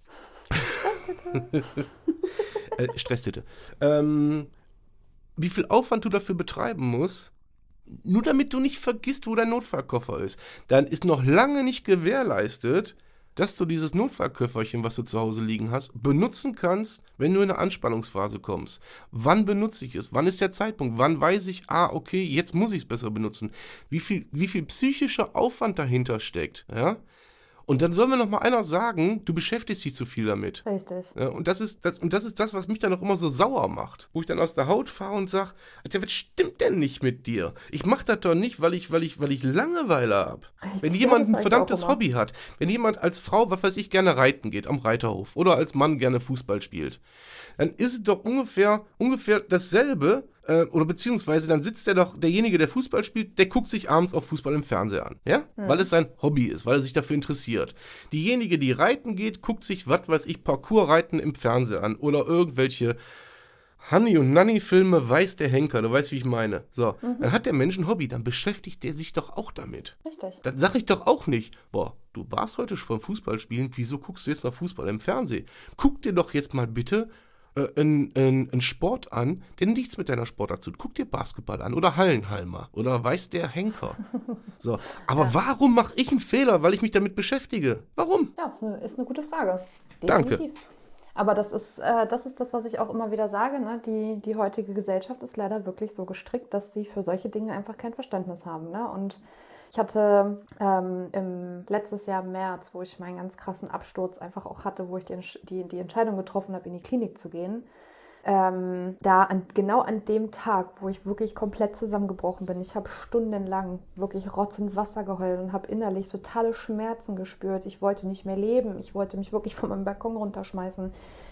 Stresstitte. Wie viel Aufwand du dafür betreiben musst, nur damit du nicht vergisst, wo dein Notfallkoffer ist. Dann ist noch lange nicht gewährleistet, dass du dieses Notfallköfferchen, was du zu Hause liegen hast, benutzen kannst, wenn du in eine Anspannungsphase kommst. Wann benutze ich es? Wann ist der Zeitpunkt? Wann weiß ich, okay, jetzt muss ich es besser benutzen? Wie viel psychischer Aufwand dahinter steckt, ja? Und dann soll mir noch mal einer sagen, du beschäftigst dich zu viel damit. Richtig. Ja, und das ist das, was mich dann auch immer so sauer macht. Wo ich dann aus der Haut fahre und sage, was stimmt denn nicht mit dir? Ich mache das doch nicht, weil ich Langeweile habe. Wenn jemand ein verdammtes Hobby hat, wenn jemand als Frau, was weiß ich, gerne reiten geht am Reiterhof oder als Mann gerne Fußball spielt, dann ist es doch ungefähr dasselbe, oder beziehungsweise dann sitzt derjenige, der Fußball spielt, der guckt sich abends auch Fußball im Fernseher an, ja? Weil es sein Hobby ist, weil er sich dafür interessiert. Diejenige, die reiten geht, guckt sich, was weiß ich, Parkour-Reiten im Fernseher an oder irgendwelche Hanni- und Nanni-Filme, weiß der Henker, du weißt, wie ich meine. So, dann hat der Mensch ein Hobby, dann beschäftigt der sich doch auch damit. Richtig. Dann sag ich doch auch nicht, du warst heute schon Fußball spielen, wieso guckst du jetzt noch Fußball im Fernsehen? Guck dir doch jetzt mal bitte einen Sport an, der nichts mit deiner Sportart zu tun. Guck dir Basketball an oder Hallenhalmer oder weiß der Henker. So, aber warum mache ich einen Fehler, weil ich mich damit beschäftige? Warum? Ja, ist eine gute Frage. Definitiv. Danke. Aber das ist das, was ich auch immer wieder sage. Ne? Die heutige Gesellschaft ist leider wirklich so gestrickt, dass sie für solche Dinge einfach kein Verständnis haben. Ne? Und ich hatte letztes Jahr im März, wo ich meinen ganz krassen Absturz einfach auch hatte, wo ich die Entscheidung getroffen habe, in die Klinik zu gehen, genau an dem Tag, wo ich wirklich komplett zusammengebrochen bin, ich habe stundenlang wirklich Rotz und Wasser geheult und habe innerlich totale Schmerzen gespürt. Ich wollte nicht mehr leben. Ich wollte mich wirklich von meinem Balkon runterschmeißen.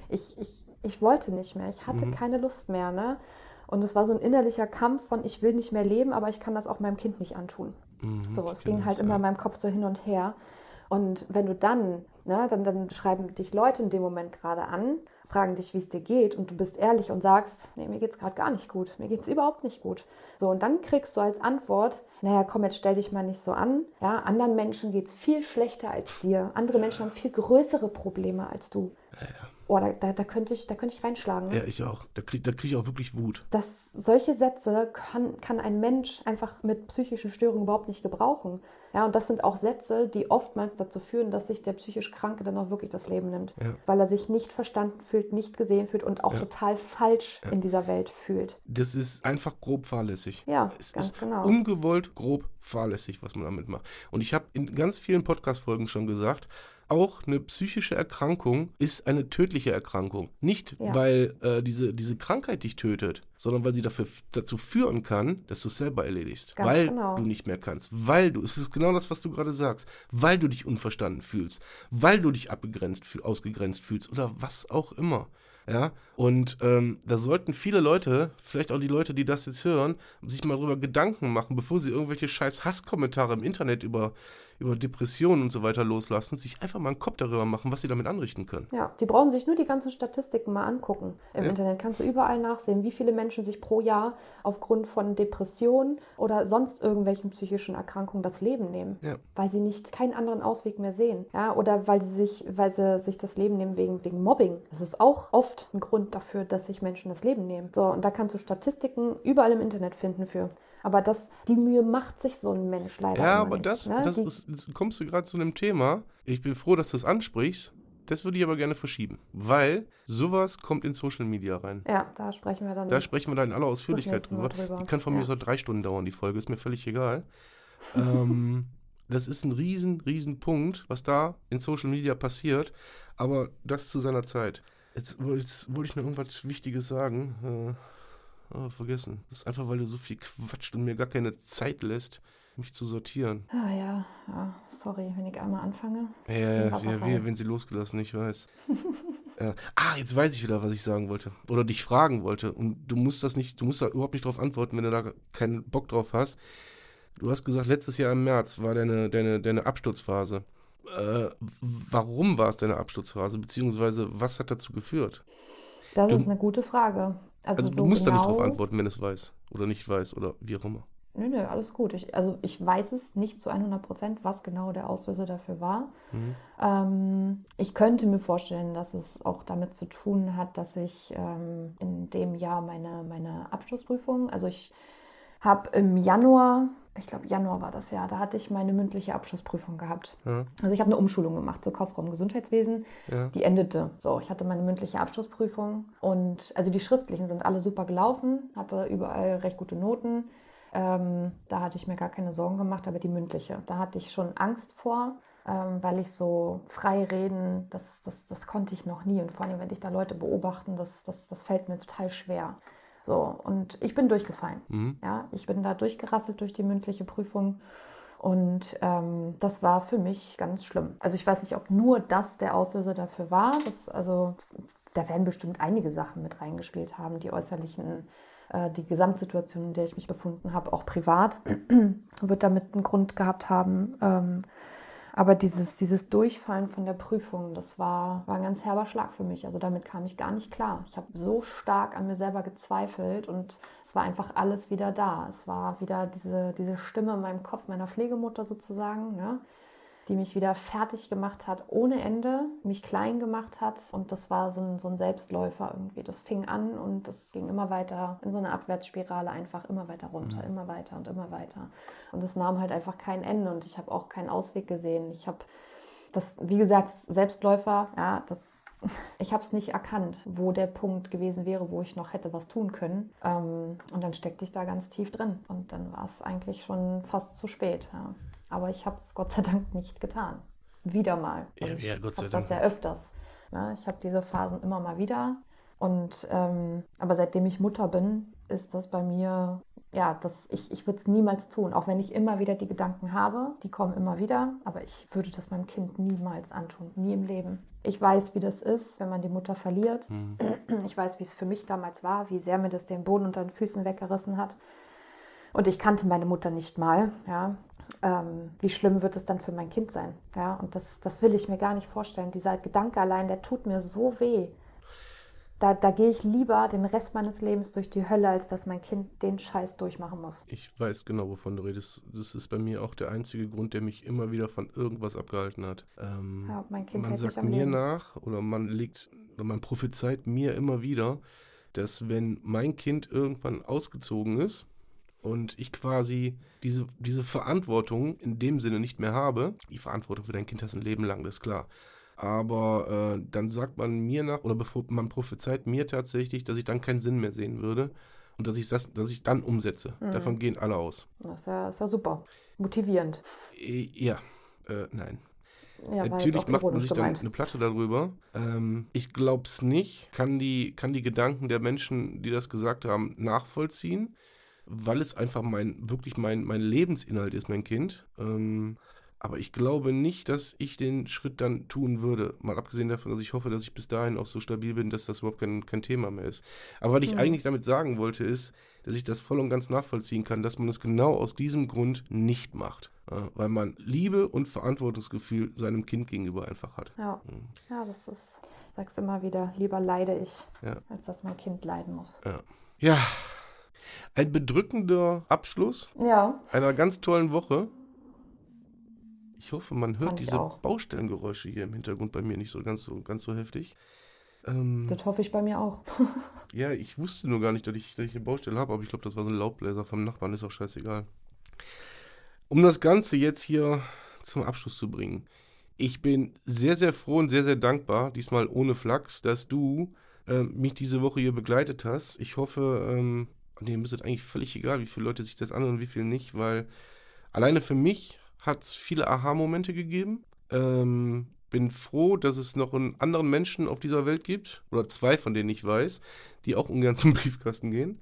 Ich wollte nicht mehr. Ich hatte keine Lust mehr, ne? Und es war so ein innerlicher Kampf von, ich will nicht mehr leben, aber ich kann das auch meinem Kind nicht antun. So, es ging halt immer in meinem Kopf so hin und her. Und wenn du dann schreiben dich Leute in dem Moment gerade an, fragen dich, wie es dir geht und du bist ehrlich und sagst, nee, mir geht's gerade gar nicht gut, mir geht's überhaupt nicht gut. So, und dann kriegst du als Antwort, naja, komm, jetzt stell dich mal nicht so an. Ja, anderen Menschen geht's viel schlechter als dir. Andere Menschen haben viel größere Probleme als du. Ja. Oh, da könnte ich reinschlagen. Ne? Ja, ich auch. Da krieg ich auch wirklich Wut. Solche Sätze kann ein Mensch einfach mit psychischen Störungen überhaupt nicht gebrauchen. Ja, und das sind auch Sätze, die oftmals dazu führen, dass sich der psychisch Kranke dann auch wirklich das Leben nimmt. Ja. Weil er sich nicht verstanden fühlt, nicht gesehen fühlt und auch total falsch in dieser Welt fühlt. Das ist einfach grob fahrlässig. Ja, es ganz ist genau. Ungewollt grob fahrlässig, was man damit macht. Und ich habe in ganz vielen Podcast-Folgen schon gesagt, auch eine psychische Erkrankung ist eine tödliche Erkrankung. Nicht, weil diese Krankheit dich tötet, sondern weil sie dazu führen kann, dass du es selber erledigst. Ganz weil genau. du nicht mehr kannst. Es ist genau das, was du gerade sagst. Weil du dich unverstanden fühlst. Weil du dich ausgegrenzt fühlst oder was auch immer. Ja, und da sollten viele Leute, vielleicht auch die Leute, die das jetzt hören, sich mal drüber Gedanken machen, bevor sie irgendwelche scheiß Hasskommentare im Internet über Depressionen und so weiter loslassen, sich einfach mal einen Kopf darüber machen, was sie damit anrichten können. Ja, die brauchen sich nur die ganzen Statistiken mal angucken. Im Internet kannst du überall nachsehen, wie viele Menschen sich pro Jahr aufgrund von Depressionen oder sonst irgendwelchen psychischen Erkrankungen das Leben nehmen, weil sie keinen anderen Ausweg mehr sehen. Ja, oder weil sie sich das Leben nehmen wegen Mobbing. Das ist auch oft ein Grund dafür, dass sich Menschen das Leben nehmen. So, und da kannst du Statistiken überall im Internet finden für. Aber die Mühe macht sich so ein Mensch leider Ja, immer aber nicht. jetzt kommst du gerade zu einem Thema. Ich bin froh, dass du es ansprichst. Das würde ich aber gerne verschieben, weil sowas kommt in Social Media rein. Ja, da sprechen wir dann. Da sprechen wir dann in aller Ausführlichkeit drüber. Die kann von mir so 3 Stunden dauern, die Folge, ist mir völlig egal. Das ist ein riesen Punkt, was da in Social Media passiert, aber das zu seiner Zeit. Jetzt wollte ich noch irgendwas Wichtiges sagen. Vergessen. Das ist einfach, weil du so viel quatscht und mir gar keine Zeit lässt, mich zu sortieren. Ja, sorry, wenn ich einmal anfange. Wenn sie losgelassen, ich weiß. Jetzt weiß ich wieder, was ich sagen wollte. Oder dich fragen wollte. Und du musst da überhaupt nicht drauf antworten, wenn du da keinen Bock drauf hast. Du hast gesagt, letztes Jahr im März war deine Absturzphase. Warum war es deine Absturzphase? Beziehungsweise, was hat dazu geführt? Das ist eine gute Frage. Also du musst da nicht drauf antworten, wenn du es weißt oder nicht weißt oder wie auch immer. Nö, alles gut. Ich weiß es nicht zu 100%, was genau der Auslöser dafür war. Ich könnte mir vorstellen, dass es auch damit zu tun hat, dass ich in dem Jahr meine Abschlussprüfung, also ich habe im Januar, ich glaube Januar war das Jahr, da hatte ich meine mündliche Abschlussprüfung gehabt. Ja. Also ich habe eine Umschulung gemacht zur Kauffrau im Gesundheitswesen. Ja. Die endete. So, ich hatte meine mündliche Abschlussprüfung und also die schriftlichen sind alle super gelaufen, hatte überall recht gute Noten. Da hatte ich mir gar keine Sorgen gemacht, aber die mündliche, da hatte ich schon Angst vor, weil ich so frei reden, das konnte ich noch nie. Und vor allem, wenn dich da Leute beobachten, das fällt mir total schwer. So, und ich bin durchgefallen. Ja, ich bin da durchgerasselt durch die mündliche Prüfung und das war für mich ganz schlimm. Also ich weiß nicht, ob nur das der Auslöser dafür war. Da werden bestimmt einige Sachen mit reingespielt haben, die äußerlichen, die Gesamtsituation, in der ich mich befunden habe, auch privat, wird damit einen Grund gehabt haben. Aber dieses Durchfallen von der Prüfung, das war ein ganz herber Schlag für mich. Also damit kam ich gar nicht klar. Ich habe so stark an mir selber gezweifelt und es war einfach alles wieder da. Es war wieder diese Stimme in meinem Kopf, meiner Pflegemutter sozusagen, ne, die mich wieder fertig gemacht hat ohne Ende, mich klein gemacht hat. Und das war so ein Selbstläufer irgendwie. Das fing an und das ging immer weiter in so eine Abwärtsspirale, einfach immer weiter runter, immer weiter und immer weiter. Und es nahm halt einfach kein Ende und ich habe auch keinen Ausweg gesehen. Ich habe das, wie gesagt, Selbstläufer, ja, ich habe es nicht erkannt, wo der Punkt gewesen wäre, wo ich noch hätte was tun können. Und dann steckte ich da ganz tief drin und dann war es eigentlich schon fast zu spät, ja. Aber ich habe es Gott sei Dank nicht getan. Wieder mal. Ja, Gott sei Dank. Das ja öfters. Ne? Ich habe diese Phasen immer mal wieder. Und aber seitdem ich Mutter bin, ist das bei mir, ja, ich würde es niemals tun. Auch wenn ich immer wieder die Gedanken habe, die kommen immer wieder. Aber ich würde das meinem Kind niemals antun, nie im Leben. Ich weiß, wie das ist, wenn man die Mutter verliert. Ich weiß, wie es für mich damals war, wie sehr mir das den Boden unter den Füßen weggerissen hat. Und ich kannte meine Mutter nicht mal, ja. Wie schlimm wird es dann für mein Kind sein? Ja, und das will ich mir gar nicht vorstellen. Dieser Gedanke allein, der tut mir so weh. Da gehe ich lieber den Rest meines Lebens durch die Hölle, als dass mein Kind den Scheiß durchmachen muss. Ich weiß genau, wovon du redest. Das ist bei mir auch der einzige Grund, der mich immer wieder von irgendwas abgehalten hat. Ja, mein Kind man hält sagt mich am mir Leben. nach oder man prophezeit mir immer wieder, dass wenn mein Kind irgendwann ausgezogen ist und ich quasi diese Verantwortung in dem Sinne nicht mehr habe, die Verantwortung für dein Kind hast ein Leben lang, das ist klar. Aber dann sagt man mir nach, oder man prophezeit mir tatsächlich, dass ich dann keinen Sinn mehr sehen würde und dass ich dann umsetze. Davon gehen alle aus. Das ist ja super. Motivierend. Nein. Ja, Natürlich macht man sich dann eine Platte darüber. Ich glaube es nicht. Kann die Gedanken der Menschen, die das gesagt haben, nachvollziehen, weil es einfach mein Lebensinhalt ist, mein Kind. Aber ich glaube nicht, dass ich den Schritt dann tun würde. Mal abgesehen davon, dass ich hoffe, dass ich bis dahin auch so stabil bin, dass das überhaupt kein Thema mehr ist. Aber was ich eigentlich damit sagen wollte, ist, dass ich das voll und ganz nachvollziehen kann, dass man es genau aus diesem Grund nicht macht. Weil man Liebe und Verantwortungsgefühl seinem Kind gegenüber einfach hat. Ja, das ist, ich sag's immer wieder, lieber leide ich, als dass mein Kind leiden muss. Ja, ein bedrückender Abschluss einer ganz tollen Woche. Ich hoffe, man hört diese Baustellengeräusche hier im Hintergrund bei mir nicht so ganz so heftig. Das hoffe ich bei mir auch. Ja, ich wusste nur gar nicht, dass ich eine Baustelle habe, aber ich glaube, das war so ein Laubbläser vom Nachbarn, ist auch scheißegal. Um das Ganze jetzt hier zum Abschluss zu bringen. Ich bin sehr, sehr froh und sehr, sehr dankbar, diesmal ohne Flachs, dass du mich diese Woche hier begleitet hast. Ich hoffe, mir ist es eigentlich völlig egal, wie viele Leute sich das anhören und wie viele nicht, weil alleine für mich hat es viele Aha-Momente gegeben. Bin froh, dass es noch einen anderen Menschen auf dieser Welt gibt, oder 2, von denen ich weiß, die auch ungern zum Briefkasten gehen.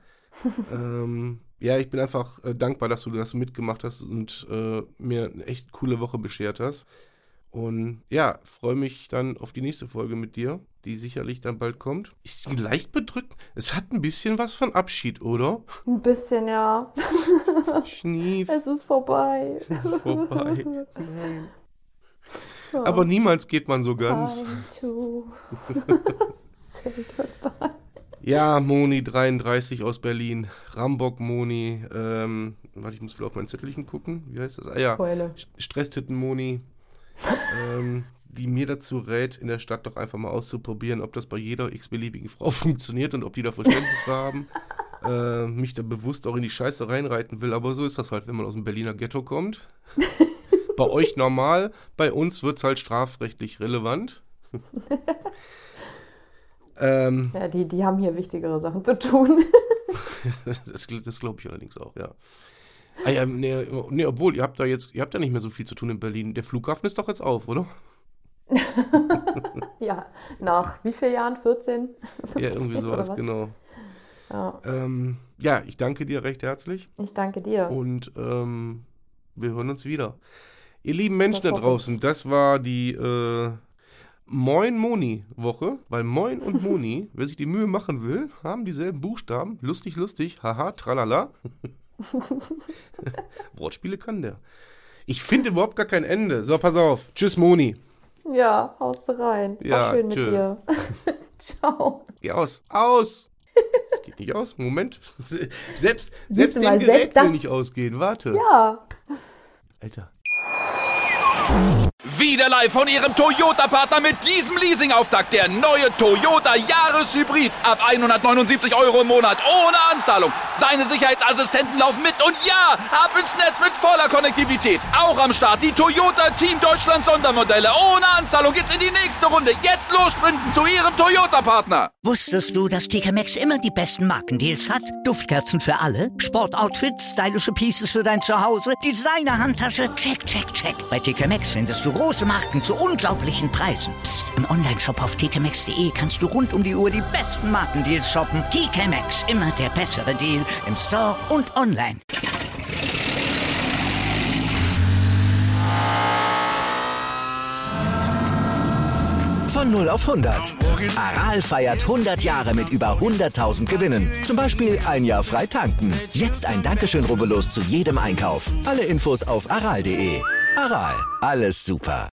Ich bin einfach dankbar, dass du das mitgemacht hast und mir eine echt coole Woche beschert hast. Und ja, freue mich dann auf die nächste Folge mit dir, die sicherlich dann bald kommt. Ist leicht bedrückt. Es hat ein bisschen was von Abschied, oder? Ein bisschen, ja. Schnief. Es ist vorbei. Nein. Aber niemals geht man so ganz. Time to say goodbye. Ja, Moni 33 aus Berlin. Rambock Moni. Ich muss wieder auf mein Zettelchen gucken. Wie heißt das? Stresstitten Moni. Die mir dazu rät, in der Stadt doch einfach mal auszuprobieren, ob das bei jeder x-beliebigen Frau funktioniert und ob die da Verständnis für haben. Mich da bewusst auch in die Scheiße reinreiten will. Aber so ist das halt, wenn man aus dem Berliner Ghetto kommt. Bei euch normal, bei uns wird es halt strafrechtlich relevant. Die haben hier wichtigere Sachen zu tun. Das glaube ich allerdings auch, ja. Obwohl, ihr habt ja nicht mehr so viel zu tun in Berlin. Der Flughafen ist doch jetzt auf, oder? Ja, nach wie vielen Jahren? 14? 15, ja, irgendwie sowas, genau. Ja. Ich danke dir recht herzlich. Ich danke dir. Und wir hören uns wieder. Ihr lieben Menschen da draußen, das war die Moin Moni Woche, weil Moin und Moni, wer sich die Mühe machen will, haben dieselben Buchstaben. Lustig, haha, tralala. Wortspiele kann der. Ich finde überhaupt gar kein Ende. So, pass auf. Tschüss, Moni. Ja, haust du rein. War schön mit dir. Ciao. Geh aus. Aus! Das geht nicht aus. Moment. Selbst dem Gerät will nicht ausgehen. Warte. Ja. Alter. Wieder live von Ihrem Toyota-Partner mit diesem Leasing-Auftakt. Der neue Toyota Jahreshybrid. Ab 179 € im Monat. Ohne Anzahlung. Seine Sicherheitsassistenten laufen mit. Und ja, ab ins Netz mit voller Konnektivität. Auch am Start die Toyota Team Deutschland Sondermodelle. Ohne Anzahlung geht's in die nächste Runde. Jetzt los sprinten zu Ihrem Toyota-Partner. Wusstest du, dass TK Maxx immer die besten Markendeals hat? Duftkerzen für alle, Sportoutfits, stylische Pieces für dein Zuhause, Designer-Handtasche, check, check, check. Bei TK Maxx TK Maxx findest du große Marken zu unglaublichen Preisen. Psst. Im Onlineshop auf tkmaxx.de kannst du rund um die Uhr die besten Markendeals shoppen. TK Maxx, immer der bessere Deal im Store und online. Von 0 auf 100. Aral feiert 100 Jahre mit über 100.000 Gewinnen. Zum Beispiel ein Jahr frei tanken. Jetzt ein Dankeschön, rubbellos zu jedem Einkauf. Alle Infos auf aral.de. Aral, alles super.